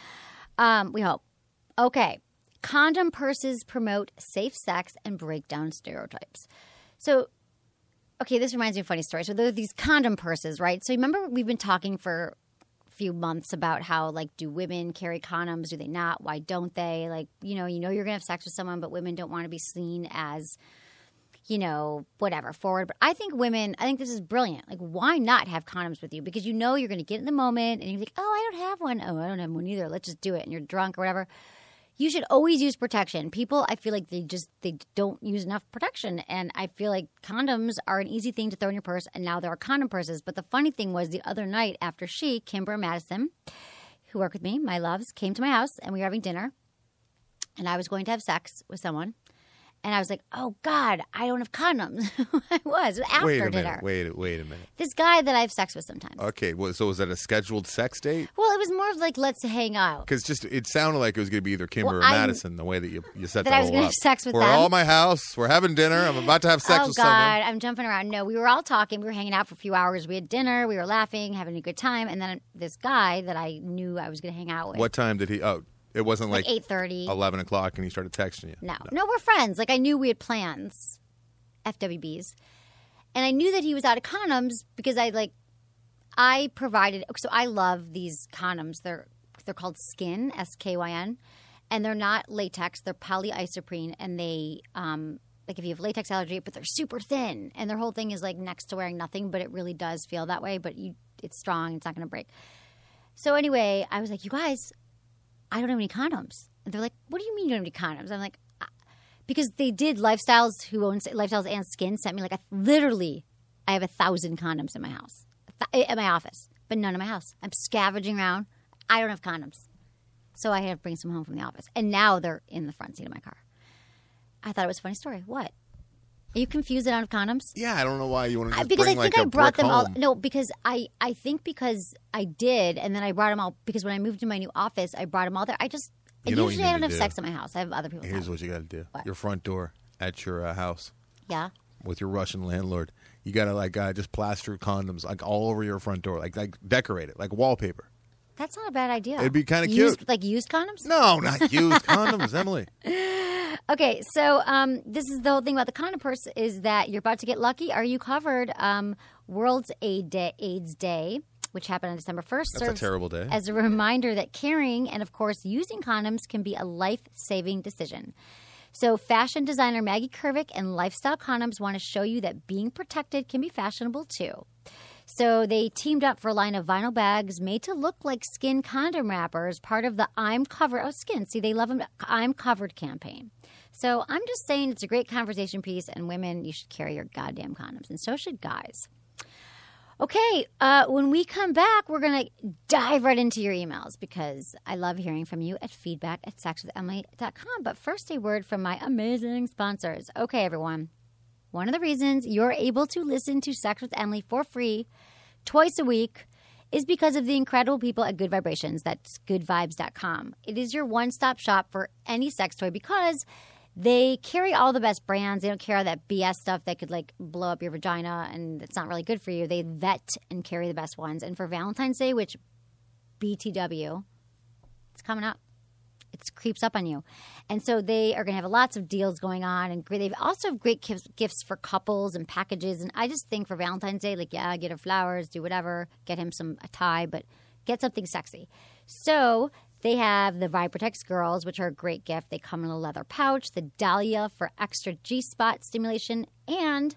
um, we hope. Okay. Condom purses promote safe sex and break down stereotypes. So, okay, this reminds me of a funny story. So there are these condom purses, right? So remember we've been talking for a few months about how, like, do women carry condoms? Do they not? Why don't they? Like, you know, you know you're going to have sex with someone, but women don't want to be seen as, you know, whatever, forward. But I think women, I think this is brilliant. Like, why not have condoms with you? Because you know you're going to get in the moment and you're like, oh, I don't have one. Oh, I don't have one either. Let's just do it. And you're drunk or whatever. You should always use protection. People, I feel like they just, they don't use enough protection. And I feel like condoms are an easy thing to throw in your purse. And now there are condom purses. But the funny thing was the other night after she, Kimber Madison, who worked with me, my loves, came to my house and we were having dinner. And I was going to have sex with someone. And I was like, oh, God, I don't have condoms. I was after
Wait a
dinner.
minute. Wait. Wait a minute.
This guy that I have sex with sometimes.
Okay. Well, so was that a scheduled sex date?
Well, it was more of like, let's hang out.
Because just it sounded like it was going to be either Kimber
Well,
or
I-
Madison, the way that you you set
That
that,
I was
whole
gonna
up.
have sex with
We're
them?
all at my house. We're having dinner. I'm about to have sex
oh,
with
God,
someone.
I'm jumping around. No, we were all talking. We were hanging out for a few hours. We had dinner. We were laughing, having a good time. And then this guy that I knew I was going to hang out with.
What time did he? Oh, it wasn't
Like
like,
eight thirty.
eleven o'clock, and he started texting you.
No. no, we're friends. Like, I knew we had plans, F W Bs. And I knew that he was out of condoms because I, like, I provided – so I love these condoms. They're they're called Skin, S K Y N, and they're not latex. They're polyisoprene, and they um, – like if you have latex allergy, but they're super thin. And their whole thing is, like, next to wearing nothing, but it really does feel that way. But you, it's strong. It's not going to break. So anyway, I was like, you guys – I don't have any condoms. And they're like, what do you mean you don't have any condoms? I'm like, ah. Because they did Lifestyles, who owns Lifestyles and Skin, sent me like a, literally, I have a thousand condoms in my house, at my office, but none in my house. I'm scavenging around. I don't have condoms. So I had to bring some home from the office. And now they're in the front seat of my car. I thought it was a funny story. What? Are you confused out of condoms?
Yeah, I don't know why you want to just
Because
bring
I think
like
I
a
brought
brick
them all.
home.
No, because I, I think because I did, and then I brought them all because when I moved to my new office, I brought them all there. I just
You know what
usually
you
I
need
don't
to
have
do?
sex at my house. I have other people's.
Here's
house.
what you got to do.
What?
Your front door at your uh, house
Yeah.
with your Russian landlord. You got to like uh, just plaster condoms like all over your front door, like like decorate it, like wallpaper.
That's not a bad idea.
It'd be kinda
Used-
cute.
Like used condoms?
No, not used condoms, Emily.
Okay, so um, this is the whole thing about the condom purse is that you're about to get lucky. Are you covered? Um, World's Aid Day, AIDS Day, which happened on December first,
That's a
serves
terrible day.
as a reminder that carrying and, of course, using condoms can be a life-saving decision. So fashion designer Maggie Kervick and Lifestyle Condoms want to show you that being protected can be fashionable, too. So they teamed up for a line of vinyl bags made to look like skin condom wrappers, part of the I'm Covered – oh, skin. See, they love them. I'm Covered campaign. So I'm just saying it's a great conversation piece, and women, you should carry your goddamn condoms, and so should guys. Okay, uh, when we come back, we're going to dive right into your emails because I love hearing from you at feedback at sex with emily dot com. But first, a word from my amazing sponsors. Okay, everyone. One of the reasons you're able to listen to Sex with Emily for free twice a week is because of the incredible people at Good Vibrations. That's good vibes dot com. It is your one-stop shop for any sex toy because they carry all the best brands. They don't carry all that B S stuff that could, like, blow up your vagina and it's not really good for you. They vet and carry the best ones. And for Valentine's Day, which B T W, it's coming up. It creeps up on you. And so they are going to have lots of deals going on. And they also have great gifts, gifts for couples and packages. And I just think for Valentine's Day, like, yeah, get her flowers, do whatever, get him some a tie, but get something sexy. So they have the Vibratex Girls, which are a great gift. They come in a leather pouch, the Dahlia for extra G-spot stimulation, and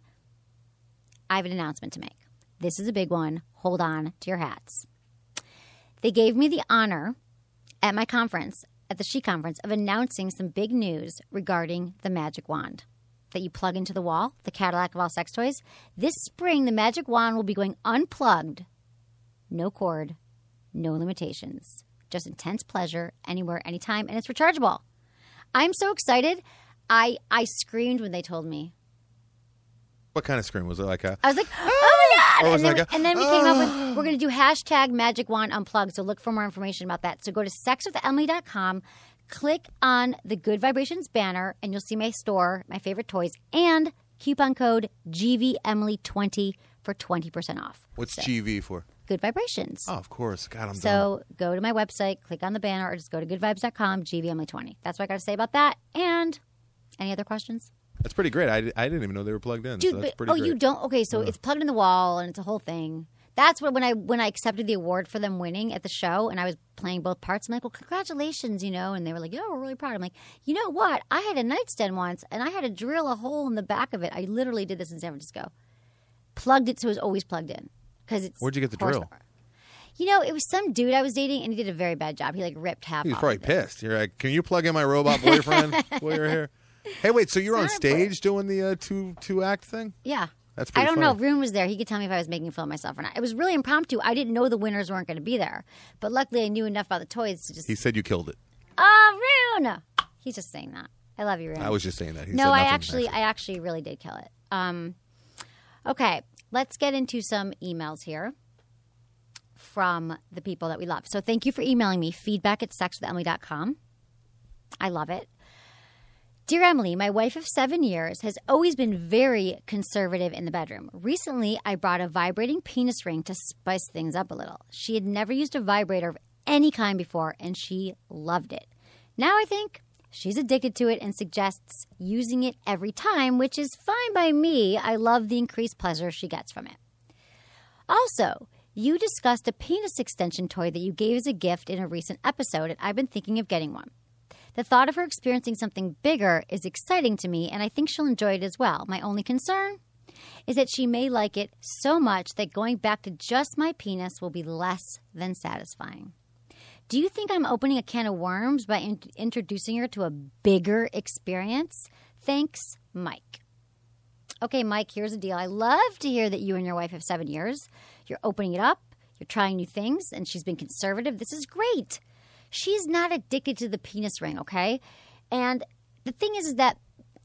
I have an announcement to make. This is a big one. Hold on to your hats. They gave me the honor at my conference, at the She Conference, of announcing some big news regarding the Magic Wand that you plug into the wall, the Cadillac of all sex toys. This spring, the Magic Wand will be going unplugged. No cord, no limitations. Just intense pleasure anywhere, anytime, and it's rechargeable. I'm so excited. I I screamed when they told me.
What kind of scream was it? Like a
I was like, oh my God!
Or was
And
it
then,
like a,
and then we came up with, we're going to do hashtag Magic Wand Unplugged, so look for more information about that. So go to sex with emily dot com, click on the Good Vibrations banner, and you'll see my store, my favorite toys, and coupon code G V Emily twenty for twenty percent off.
What's
So,
G V for?
Good Vibrations.
Oh, of course. God, I'm done.
So go to my website, click on the banner, or just go to good vibes dot com, G V Emily twenty. That's what I got to say about that. And any other questions?
That's pretty great. I, I didn't even know they were plugged in.
Dude,
so that's
but,
pretty
oh,
great.
you don't? Okay, so it's plugged in the wall, and it's a whole thing. That's what when I when I accepted the award for them winning at the show, and I was playing both parts. I'm like, well, congratulations, you know. And they were like, yeah, we're really proud. I'm like, you know what? I had a nightstand once, and I had to drill a hole in the back of it. I literally did this in San Francisco. Plugged it so it was always plugged in because it's.
Where'd you get the
horsepower.
drill?
You know, it was some dude I was dating, and he did a very bad job. He like ripped half.
He was
off
probably
of it.
pissed. You're like, can you plug in my robot boyfriend while you're here? Hey, wait, so you're on
It's not
stage doing the uh, two two act thing?
Yeah.
That's
I
pretty
don't
funny.
know if Rune was there. He could tell me if I was making fun of myself or not. It was really impromptu. I didn't know the winners weren't going to be there. But luckily I knew enough about the toys to just...
He said you killed it.
Oh, Rune! He's just saying that. I love you, Rune.
I was just saying that. He
no,
said
I
nothing
actually, I actually really did kill it. Um, okay, let's get into some emails here from the people that we love. So thank you for emailing me, feedback at sex with emily dot com. I love it. Dear Emily, my wife of seven years has always been very conservative in the bedroom. Recently, I brought a vibrating penis ring to spice things up a little. She had never used a vibrator of any kind before, and she loved it. Now I think she's addicted to it and suggests using it every time, which is fine by me. I love the increased pleasure she gets from it. Also, you discussed a penis extension toy that you gave as a gift in a recent episode, and I've been thinking of getting one. The thought of her experiencing something bigger is exciting to me, and I think she'll enjoy it as well. My only concern is that she may like it so much that going back to just my penis will be less than satisfying. Do you think I'm opening a can of worms by in- introducing her to a bigger experience? Thanks, Mike. Okay, Mike, here's the deal. I love to hear that you and your wife have seven years. You're opening it up. You're trying new things, and she's been conservative. This is great. She's not addicted to the penis ring, okay? And the thing is, is that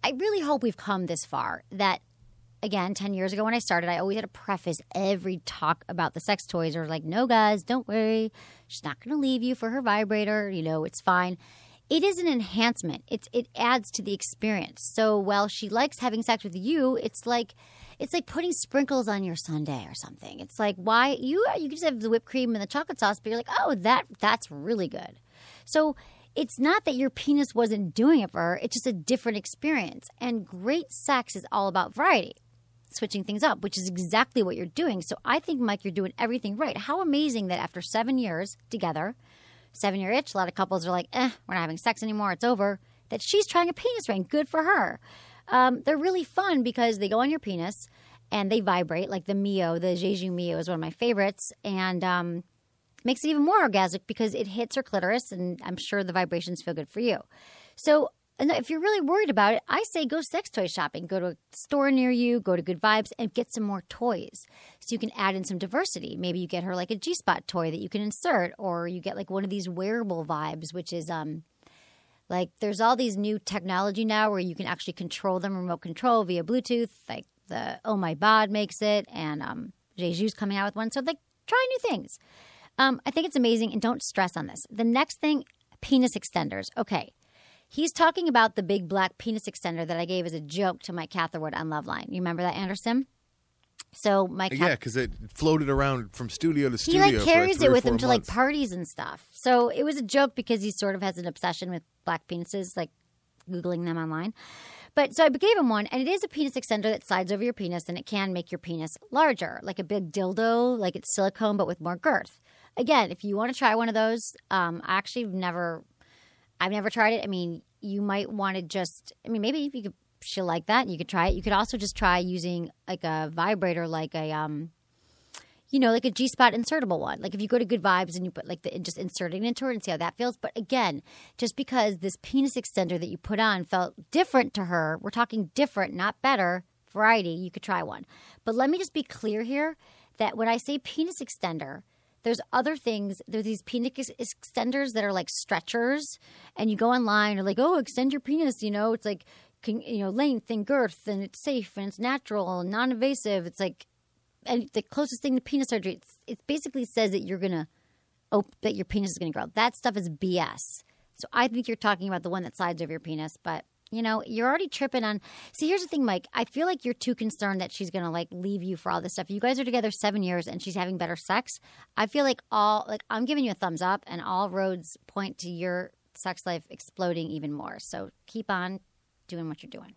I really hope we've come this far that, again, ten years ago when I started, I always had to preface every talk about the sex toys or like, no, guys, don't worry. She's not going to leave you for her vibrator. You know, it's fine. It is an enhancement. It's it adds to the experience. So while she likes having sex with you, it's like it's like putting sprinkles on your sundae or something. It's like why you you just have the whipped cream and the chocolate sauce, but you're like, oh, that that's really good. So it's not that your penis wasn't doing it for her. It's just a different experience. And great sex is all about variety, switching things up, which is exactly what you're doing. So I think, Mike, you're doing everything right. How amazing that after seven years together. Seven-year itch. A lot of couples are like, eh, we're not having sex anymore. It's over. That she's trying a penis ring. Good for her. Um, they're really fun because they go on your penis and they vibrate. Like the Mio, the Jeju Mio is one of my favorites. And um, makes it even more orgasmic because it hits her clitoris and I'm sure the vibrations feel good for you. So and if you're really worried about it, I say go sex toy shopping. Go to a store near you, go to Good Vibes, and get some more toys. So you can add in some diversity. Maybe you get her like a G-spot toy that you can insert, or you get like one of these wearable vibes, which is um, like there's all these new technology now where you can actually control them, remote control via Bluetooth. Like the Oh My Bod makes it, and um, Jeju's coming out with one. So like try new things. Um, I think it's amazing, and don't stress on this. The next thing, penis extenders. Okay. He's talking about the big black penis extender that I gave as a joke to Mike Catherwood on Loveline. You remember that, Anderson? So Mike,
yeah, because it floated around from studio to studio.
He like carries
for
it with him
months.
to like parties and stuff. So it was a joke because he sort of has an obsession with black penises, like Googling them online. But so I gave him one, and it is a penis extender that slides over your penis, and it can make your penis larger, like a big dildo, like it's silicone but with more girth. Again, if you want to try one of those, um, I actually never. I've never tried it. I mean, you might want to just – I mean, maybe if you could – she'll like that. You could try it. You could also just try using like a vibrator like a um, – you know, like a G-spot insertable one. Like if you go to Good Vibes and you put like the – just insert it into her and see how that feels. But again, just because this penis extender that you put on felt different to her – we're talking different, not better, variety, you could try one. But let me just be clear here that when I say penis extender – there's other things. There's these penis extenders that are like stretchers, and you go online, or like, oh, extend your penis. You know, it's like, you know, length and girth, and it's safe and it's natural and non-invasive. It's like, and the closest thing to penis surgery. It's, it basically says that you're gonna, oh, that your penis is gonna grow. That stuff is B S. So I think you're talking about the one that slides over your penis, but. You know, you're already tripping on – see, here's the thing, Mike. I feel like you're too concerned that she's going to, like, leave you for all this stuff. You guys are together seven years and she's having better sex. I feel like all – like, I'm giving you a thumbs up, and all roads point to your sex life exploding even more. So keep on doing what you're doing.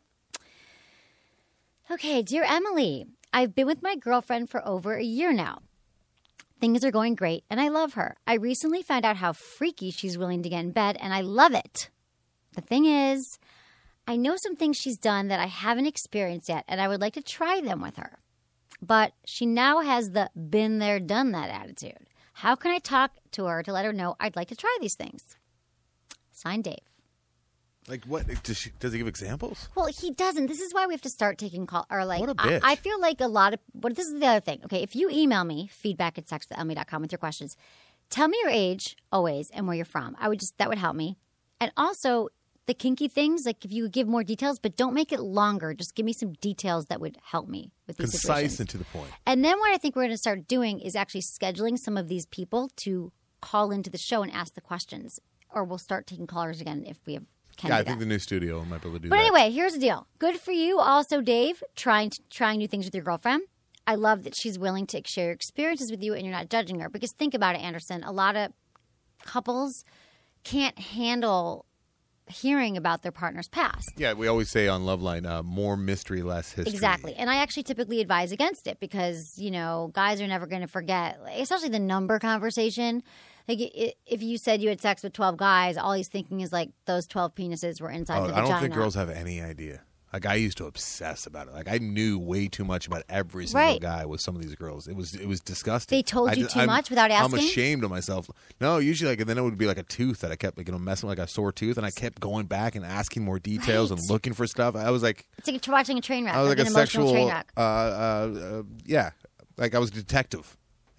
Okay, dear Emily, I've been with my girlfriend for over a year now. Things are going great, and I love her. I recently found out how freaky she's willing to get in bed, and I love it. The thing is – I know some things she's done that I haven't experienced yet, and I would like to try them with her. But she now has the been there, done that attitude. How can I talk to her to let her know I'd like to try these things? Signed, Dave.
Like what? Does, she, does he give examples?
Well, he doesn't. This is why we have to start taking calls. Or like,
what a bitch.
I, I feel like a lot of. But this is the other thing. Okay, if you email me feedback at sex with emily dot com with your questions, tell me your age always and where you're from. I would just that would help me. And also. The kinky things, like if you would give more details, but don't make it longer. Just give me some details that would help me with these
Concise
situations.
and to the point.
And then what I think we're going to start doing is actually scheduling some of these people to call into the show and ask the questions. Or we'll start taking callers again if we have can
Yeah,
do
I think
that.
the new studio might be able to do
but
that.
But anyway, here's the deal. Good for you also, Dave, trying to, trying new things with your girlfriend. I love that she's willing to share experiences with you and you're not judging her. Because think about it, Anderson. A lot of couples can't handle hearing about their partner's past.
Yeah, we always say on Loveline, uh, more mystery, less history.
Exactly. And I actually typically advise against it because, you know, guys are never going to forget, especially the number conversation. Like if you said you had sex with twelve guys, all he's thinking is like those twelve penises were inside
oh,
the
I
vagina.
don't think girls have any idea. Like I used to obsess about it. Like I knew way too much about every single
right.
guy with some of these girls. It was it was disgusting.
They told
I
you
just,
too
I'm,
much without asking?
I'm ashamed of myself. No, usually like and then it would be like a tooth that I kept like you know messing with like a sore tooth, and I kept going back and asking more details
right.
and looking for stuff. I was like,
it's like watching a train wreck.
I was
like,
like
an
a
emotional
sexual,
train wreck.
uh, uh, uh, yeah, like I was a detective.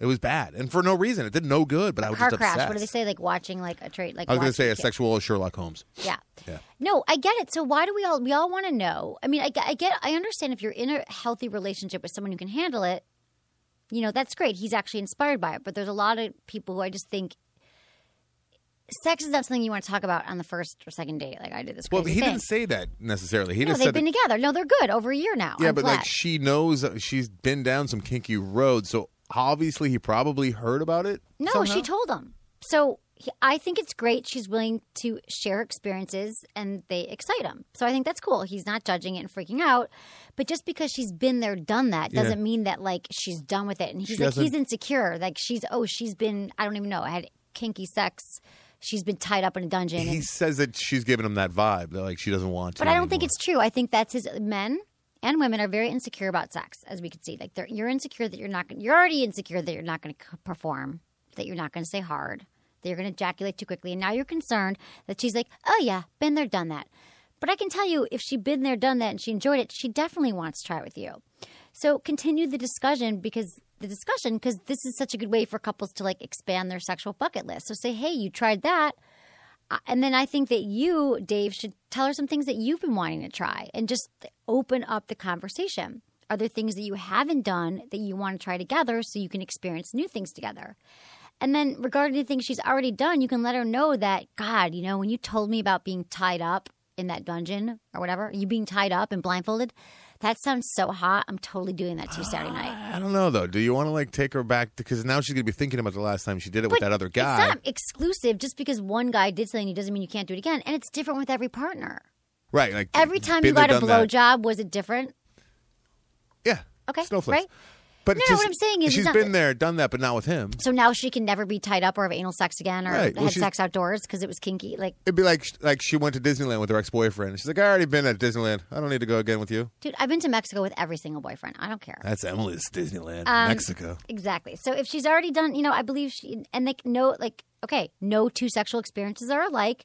It was bad, and for no reason. It did no good. But I was
Car
just
crash.
obsessed.
What do they say? Like watching like a trait. Like
I was going to
watching-
say as sexual as Sherlock Holmes.
Yeah.
Yeah.
No, I get it. So why do we all we all want to know? I mean, I, get- I get I understand if you're in a healthy relationship with someone who can handle it, you know, that's great. He's actually inspired by it. But there's a lot of people who I just think sex is not something you want to talk about on the first or second date. Like I did this crazy
Well, he
thing.
didn't say that necessarily. He
No,
just
they've
said
been
that,
together. No, they're good. Over a year now.
yeah,
I'm
but
glad.
like she knows she's been down some kinky roads, so obviously he probably heard about it.
No,
somehow.
she told him. So he, I think it's great. She's willing to share experiences and they excite him. So I think that's cool. He's not judging it and freaking out. But just because she's been there, done that, doesn't
Yeah.
mean that like she's done with it. And he's
She
like,
hasn't-
he's insecure. Like she's, oh, she's been, I don't even know. I had kinky sex. She's been tied up in a dungeon.
He
and-
says that she's giving him that vibe that like she doesn't want to.
but I don't think
anymore.
it's true. I think that's his men and women are very insecure about sex, as we can see. Like they're, you're insecure that you're not. Gonna, you're already insecure that you're not going to perform, that you're not going to say hard, that you're going to ejaculate too quickly, and now you're concerned that she's like, oh yeah, been there, done that. But I can tell you, if she'd been there, done that, and she enjoyed it, she definitely wants to try it with you. So continue the discussion because the discussion because this is such a good way for couples to like expand their sexual bucket list. So say, hey, you tried that. And then I think that you, Dave, should tell her some things that you've been wanting to try and just open up the conversation. Are there things that you haven't done that you want to try together so you can experience new things together? And then regarding the things she's already done, you can let her know that, God, you know, when you told me about being tied up in that dungeon or whatever, you being tied up and blindfolded, that sounds so hot. I'm totally doing that too Saturday night.
I don't know though. Do you want to like take her back because now she's gonna be thinking about the last time she did it with
But
that other
It's
guy?
not exclusive. Just because one guy did something doesn't mean you can't do it again. And it's different with every partner.
Right. Like
Every time
been
you got
there,
a
done that.
blowjob, was it different?
Yeah.
Okay,
Snowflakes.
right?
But
No,
it's
no,
just-
what I'm saying is it's
she's
not-
been there, done that, but not with him.
So now she can never be tied up or have anal sex again or
Right. Well,
have
she's-
sex outdoors because it was kinky. Like,
It'd be like like she went to Disneyland with her ex boyfriend. She's like, I already been at Disneyland. I don't need to go again with you.
dude, I've been to Mexico with every single boyfriend. I don't care.
That's Emily's Disneyland,
Um,
Mexico.
Exactly. So if she's already done, you know, I believe she, and like, no, like, okay, no two sexual experiences are alike.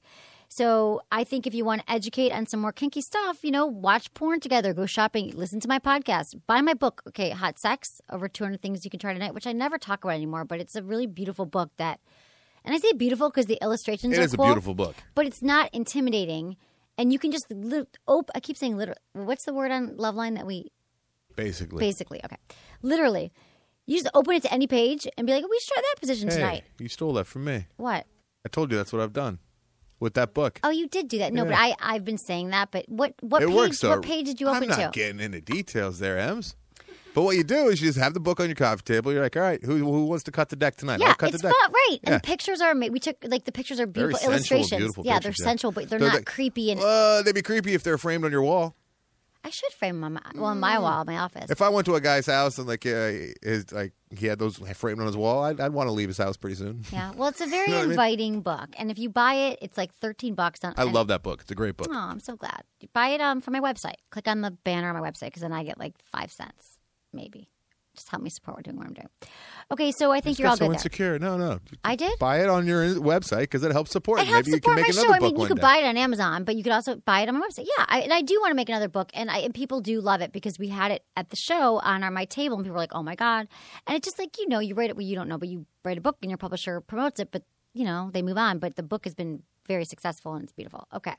So I think if you want to educate on some more kinky stuff, you know, watch porn together, go shopping, listen to my podcast, buy my book, okay, Hot Sex, over two hundred Things You Can Try Tonight, which I never talk about anymore, but it's a really beautiful book that, and I say beautiful because the illustrations
It
are
is a
cool,
beautiful book.
but it's not intimidating. And you can just, li- op- I keep saying literally, what's the word on Loveline that we,
Basically.
basically, okay, literally, you just open it to any page and be like, we should try that position
Hey,
tonight.
you stole that from me.
What?
I told you that's what I've done with that book.
Oh, you did do that. No,
Yeah.
but I, I've been saying that. But what what
it
page
works, though.
what page did you open
I'm not
to?
getting into details there, Ems. But what you do is you just have the book on your coffee table. You're like, all right, who, who wants to cut the deck tonight?
Yeah,
I'll cut
it's
the
fun,
deck.
right?
Yeah.
And pictures are made. We took like the pictures are
Very
beautiful
sensual,
illustrations.
beautiful
yeah,
pictures,
they're
yeah.
sensual, but they're,
They're
not
like-
creepy. And
Uh, they'd be creepy if they're framed on your wall.
I should frame them on my, well, on my wall, my office.
If I went to a guy's house and like uh, his like he had those framed on his wall, I'd, I'd want to leave his house pretty soon.
Yeah, well, it's a very
You know what I mean?
inviting book, and if you buy it, it's like thirteen bucks. On,
I
and-
love that book. It's a great book.
Oh, I'm so glad. You buy it um from my website. Click on the banner on my website because then I get like five cents, maybe. Just help me support what doing what I'm doing. Okay, so I think
Just
you're
got
all
so
good there.
insecure. No, no.
I did?
Buy it on your website because it helps support.
It helps
Maybe you
support
can make
my
another
show. I
book
mean, you
one
could
day.
buy it on Amazon, but you could also buy it on my website. Yeah, I, and I do want to make another book, and, I, and people do love it because we had it at the show on our my table, and people were like, "Oh my god!" And it's just like you know, you write it, well, you don't know, but you write a book, and your publisher promotes it, but you know, they move on. But the book has been very successful, and it's beautiful. Okay,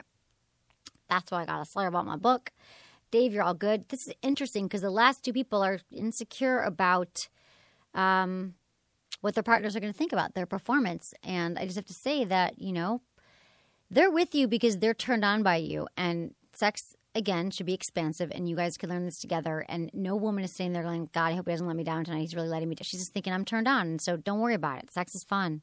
that's why I got a slur about my book. Dave, you're all good. This is interesting because the last two people are insecure about um, what their partners are going to think about their performance. And I just have to say that, you know, they're with you because they're turned on by you. And sex, again, should be expansive. And you guys can learn this together. And no woman is sitting there going, God, I hope he doesn't let me down tonight. He's really letting me down. She's just thinking, I'm turned on. And so don't worry about it. Sex is fun.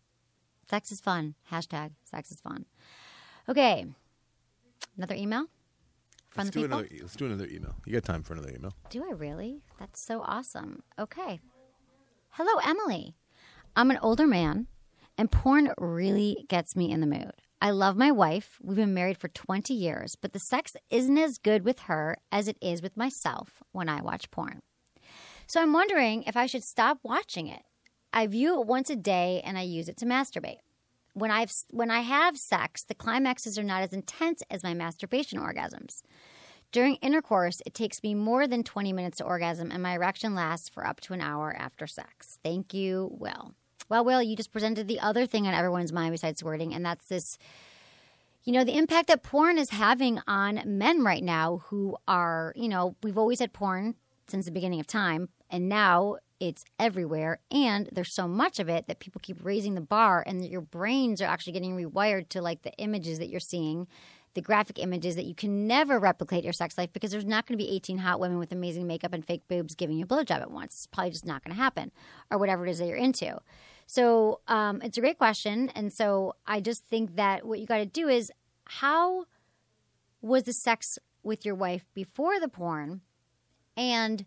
Sex is fun. Hashtag sex is fun. Okay. Another email from
Let's
the
do
people?
another. Let's do another email. You got time for another email?
Do I really? That's so awesome. Okay. Hello, Emily. I'm an older man, and porn really gets me in the mood. I love my wife. We've been married for twenty years, but the sex isn't as good with her as it is with myself when I watch porn. So I'm wondering if I should stop watching it. I view it once a day, and I use it to masturbate. When I've when I have sex, the climaxes are not as intense as my masturbation orgasms. During intercourse, it takes me more than twenty minutes to orgasm, and my erection lasts for up to an hour after sex. Thank you, Will. Well, Will, you just presented the other thing on everyone's mind besides squirting, and that's this, you know, the impact that porn is having on men right now who are, you know, we've always had porn since the beginning of time, and now it's everywhere, and there's so much of it that people keep raising the bar, and your brains are actually getting rewired to, like, the images that you're seeing, the graphic images that you can never replicate your sex life because there's not going to be eighteen hot women with amazing makeup and fake boobs giving you a blowjob at once. It's probably just not going to happen, or whatever it is that you're into. So um, it's a great question, and so I just think that what you got to do is, how was the sex with your wife before the porn? And,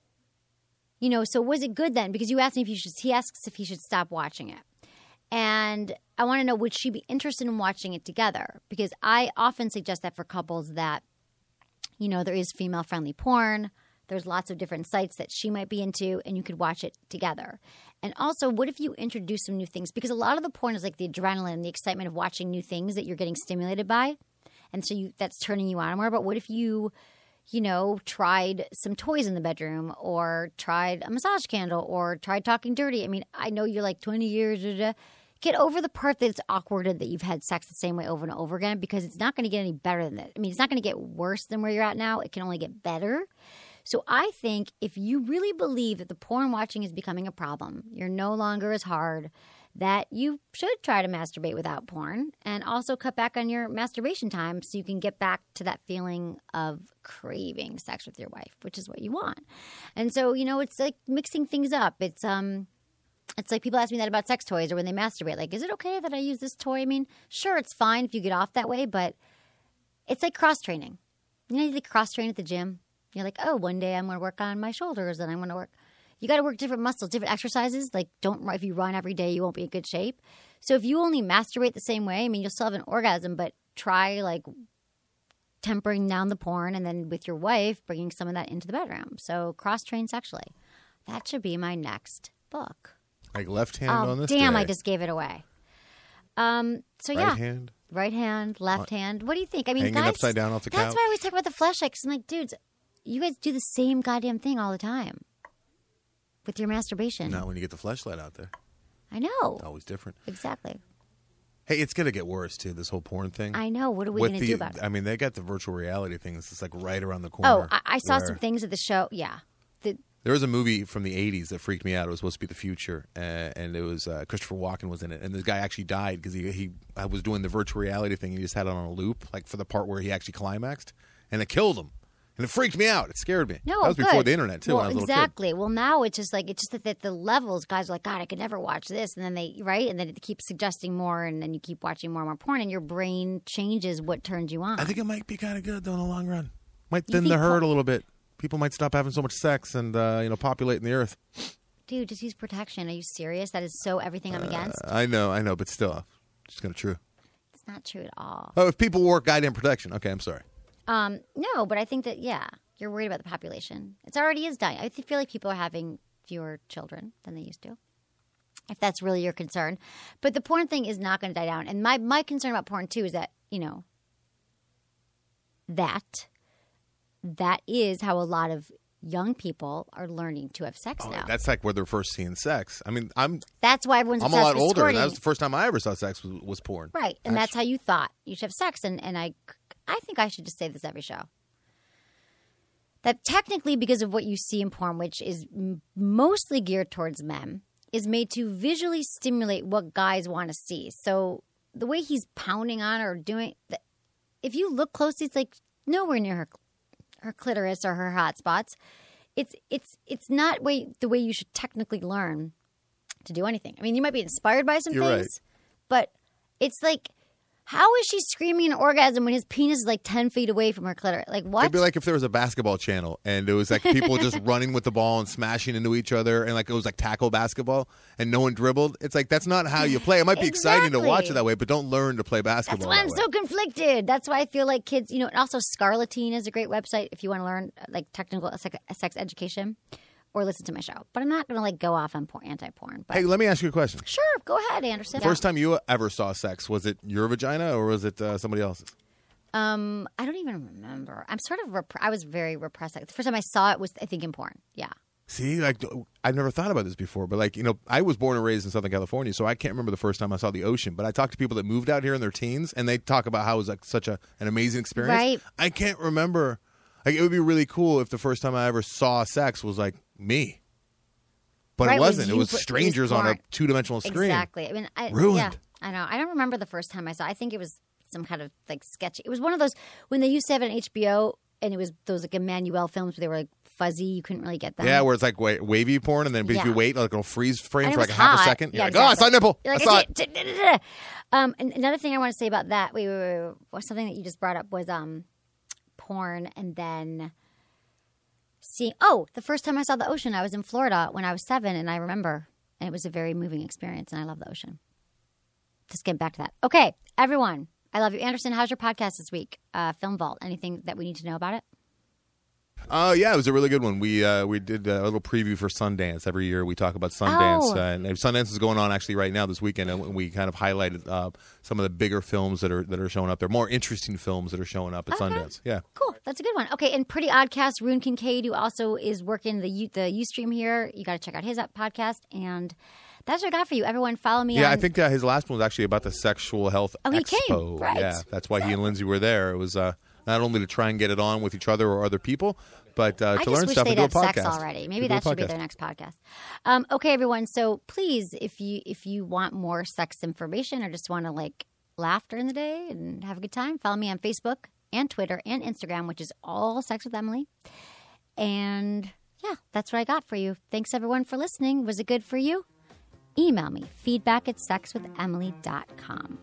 you know, so was it good then? Because you asked me if you should, he asks if he should stop watching it. And I want to know, would she be interested in watching it together? Because I often suggest that for couples that, you know, there is female-friendly porn. There's lots of different sites that she might be into, and you could watch it together. And also, what if you introduce some new things? Because a lot of the porn is like the adrenaline, the excitement of watching new things that you're getting stimulated by. And so you, that's turning you on more. But what if you, you know, tried some toys in the bedroom, or tried a massage candle, or tried talking dirty? I mean, I know you're like twenty years. Da, da. Get over the part that it's awkward that you've had sex the same way over and over again, because it's not going to get any better than that. I mean, it's not going to get worse than where you're at now. It can only get better. So I think if you really believe that the porn watching is becoming a problem, you're no longer as hard, that you should try to masturbate without porn, and also cut back on your masturbation time so you can get back to that feeling of craving sex with your wife, which is what you want. And so, you know, it's like mixing things up. It's um, it's like people ask me that about sex toys or when they masturbate. Like, is it okay that I use this toy? I mean, sure, it's fine if you get off that way, but it's like cross-training. You know, you like cross-train at the gym. You're like, oh, one day I'm going to work on my shoulders, and I'm going to work. You got to work different muscles, different exercises. Like, don't if you run every day, you won't be in good shape. So if you only masturbate the same way, I mean, you'll still have an orgasm, but try like tempering down the porn, and then with your wife, bringing some of that into the bedroom. So cross-train sexually. That should be my next book.
Like left hand
oh,
on this.
Damn,
day.
I just gave it away. Um. So
right
yeah.
Right hand.
Right hand, left hand. What do you think? I mean,
hanging
guys,
upside down off the
that's
couch.
why I always talk about the fleshlight. Because I'm like, dudes, you guys do the same goddamn thing all the time with your masturbation.
Not when you get the fleshlight out there.
I know.
It's always different.
Exactly.
Hey, it's going to get worse, too, this whole porn thing.
I know. What are we
With
going to
the-
do about it?
I mean, they got the virtual reality things. It's like right around the corner.
Oh, I, I saw
where-
some things at the show. Yeah. The,
There was a movie from the eighties that freaked me out. It was supposed to be the future, uh, and it was uh, Christopher Walken was in it. And the guy actually died because he he I was doing the virtual reality thing. He just had it on a loop, like for the part where he actually climaxed, and it killed him. And it freaked me out. It scared me.
no,
that was
good.
before the internet too.
Well,
when I was a little
exactly. Well, now it's just like it's just that, that the levels, guys are like, God, I could never watch this, and then they right, and then it keeps suggesting more, and then you keep watching more and more porn, and your brain changes what turns you on.
kid. I think it might be kind of good though in the long run. Might
You
thin the
think
herd
porn-
a little bit. People might stop having so much sex and uh, you know populating the earth.
Dude, just use protection. Are you serious? That is so everything I'm against.
Uh, I know, I know, but still, it's kind of true.
It's not true at all.
Oh, if people wore goddamn protection, okay, I'm sorry.
Um, no, but I think that yeah, you're worried about the population. It's already is dying. I feel like people are having fewer children than they used to. If that's really your concern, but the porn thing is not going to die down. And my my concern about porn too is that you know that that is how a lot of young people are learning to have sex
Oh,
now.
that's like where they're first seeing sex. I mean, I'm
That's why everyone's
I'm a
obsessed
lot
with
older.
squirting.
That was the first time I ever saw sex was, was porn.
Right, and that's
Actually.
how you thought you should have sex. And, and I, I think I should just say this every show. That technically, because of what you see in porn, which is m- mostly geared towards men, is made to visually stimulate what guys want to see. So the way he's pounding on her or doing, the, if you look closely, it's like nowhere near her, her clitoris or her hot spots. It's it's it's not way the way you should technically learn to do anything. I mean, you might be inspired by some
You're
things,
right.
but it's like, how is she screaming an orgasm when his penis is like ten feet away from her clitoris? Like, what?
It'd be like if there was a basketball channel and it was like people just running with the ball and smashing into each other, and like it was like tackle basketball and no one dribbled. It's like that's not how you play. It might be exciting to watch it
Exactly.
that way, but don't learn to play basketball.
That's why I'm
that way.
so conflicted. That's why I feel like kids, you know, and also Scarletine is a great website if you want to learn like technical sex, sex education or listen to my show. But I'm not going to like go off on porn, anti-porn. But
Hey, let me ask you a question.
sure, go ahead, Anderson.
First time you ever saw sex, was it your vagina or was it uh, somebody else's?
Um, I don't even remember. I'm sort of rep- I was very repressed. The first time I saw it was, I think, in porn. Yeah.
See, like I've never thought about this before, but like you know, I was born and raised in Southern California, so I can't remember the first time I saw the ocean. But I talked to people that moved out here in their teens, and they talk about how it was like such a an amazing experience.
Right.
I can't remember. Like it would be really cool if the first time I ever saw sex was like me, but
Right,
it wasn't.
was
It
you
was
put- it was
strangers on a
porn.
two dimensional screen.
Exactly. I mean, I,
Ruined.
Yeah, I know. I don't remember the first time I saw. I think it was some kind of like sketchy. It was one of those when they used to have it on H B O, and it was those like Emmanuel films where they were like fuzzy. You couldn't really get them.
Yeah, where it's like wa- wavy porn, and then if
Yeah.
you wait, like it'll freeze frame
And it
for like
was
a half
hot.
a second. You're
Yeah,
like, oh, I saw a
exactly.
nipple.
You're like,
I saw
I
it.
see it. Um, and another thing I want to say about that, wait, wait, wait, wait, wait, something that you just brought up was um, porn, and then seeing. Oh, the first time I saw the ocean, I was in Florida when I was seven, and I remember, and it was a very moving experience, and I love the ocean. Just getting back to that. Okay, everyone, I love you. Anderson, how's your podcast this week? Uh, Film Vault. Anything that we need to know about it?
Oh, yeah, it was a really good one. We uh, we did a little preview for Sundance. Every year we talk about Sundance.
Oh.
Uh, and Sundance is going on actually right now this weekend, and we kind of highlighted uh, some of the bigger films that are that are showing up there, more interesting films that are showing up at
Okay.
Sundance. Yeah.
Cool. That's a good one. Okay, and Pretty Oddcast, Rune Kincaid, who also is working the U- the Ustream here. You got to check out his podcast. And that's what I got for you. Everyone, follow me
Yeah,
on...
I think uh, his last one was actually about the Sexual Health
Oh, he
Expo.
came, right.
Yeah, that's why he and Lindsay were there. It was uh, not only to try and get it on with each other or other people, but uh,
I
to
just
learn
wish
stuff
they'd
and do a
have
podcast.
sex already. Maybe
To do a
that should be
podcast.
their next podcast. Um, okay, everyone. So please, if you if you want more sex information or just want to like laugh during the day and have a good time, follow me on Facebook and Twitter and Instagram, which is all Sex with Emily. And yeah, that's what I got for you. Thanks everyone for listening. Was it good for you? Email me, feedback at sex with emily dot com.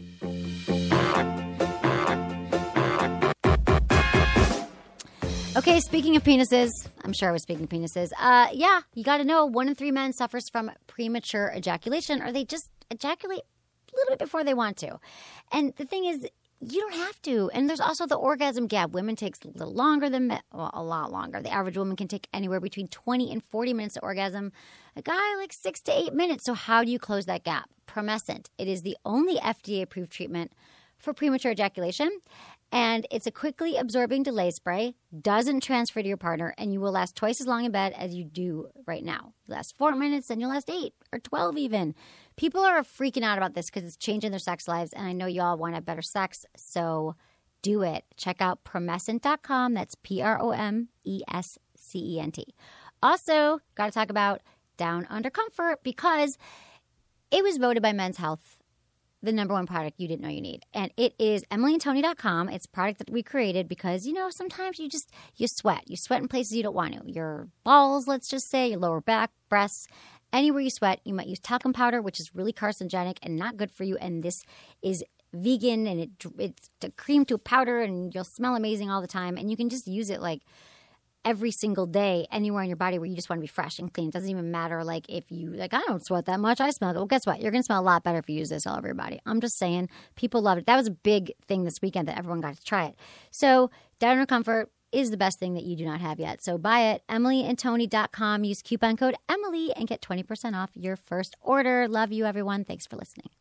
Okay, speaking of penises, I'm sure I was speaking of penises. Uh, yeah, you got to know one in three men suffers from premature ejaculation, or they just ejaculate a little bit before they want to. And the thing is, you don't have to. And there's also the orgasm gap. Women takes a little longer than men, well, a lot longer. The average woman can take anywhere between twenty and forty minutes to orgasm. A guy like six to eight minutes. So how do you close that gap? Promescent. It is the only F D A-approved treatment for premature ejaculation. And it's a quickly absorbing delay spray, doesn't transfer to your partner, and you will last twice as long in bed as you do right now. You last four minutes, and you'll last eight or twelve even. People are freaking out about this because it's changing their sex lives, and I know you all want to have better sex, so do it. Check out promescent dot com. That's P R O M E S C E N T. Also, got to talk about Down Under Comfort because it was voted by Men's Health the number one product you didn't know you need. And it is emily and tony dot com. It's a product that we created because, you know, sometimes you just, you sweat. You sweat in places you don't want to. Your balls, let's just say, your lower back, breasts, anywhere you sweat. You might use talcum powder, which is really carcinogenic and not good for you. And this is vegan, and it it's a cream to a powder, and you'll smell amazing all the time. And you can just use it like every single day anywhere on your body where you just want to be fresh and clean. It doesn't even matter like if you like, I don't sweat that much, I smell good. Well, guess what? You're going to smell a lot better if you use this all over your body. I'm just saying, people loved it. That was a big thing this weekend that everyone got to try it. So Down Under Comfort is the best thing that you do not have yet. So buy it, emily and tony dot com. Use coupon code Emily and get twenty percent off your first order. Love you, everyone. Thanks for listening.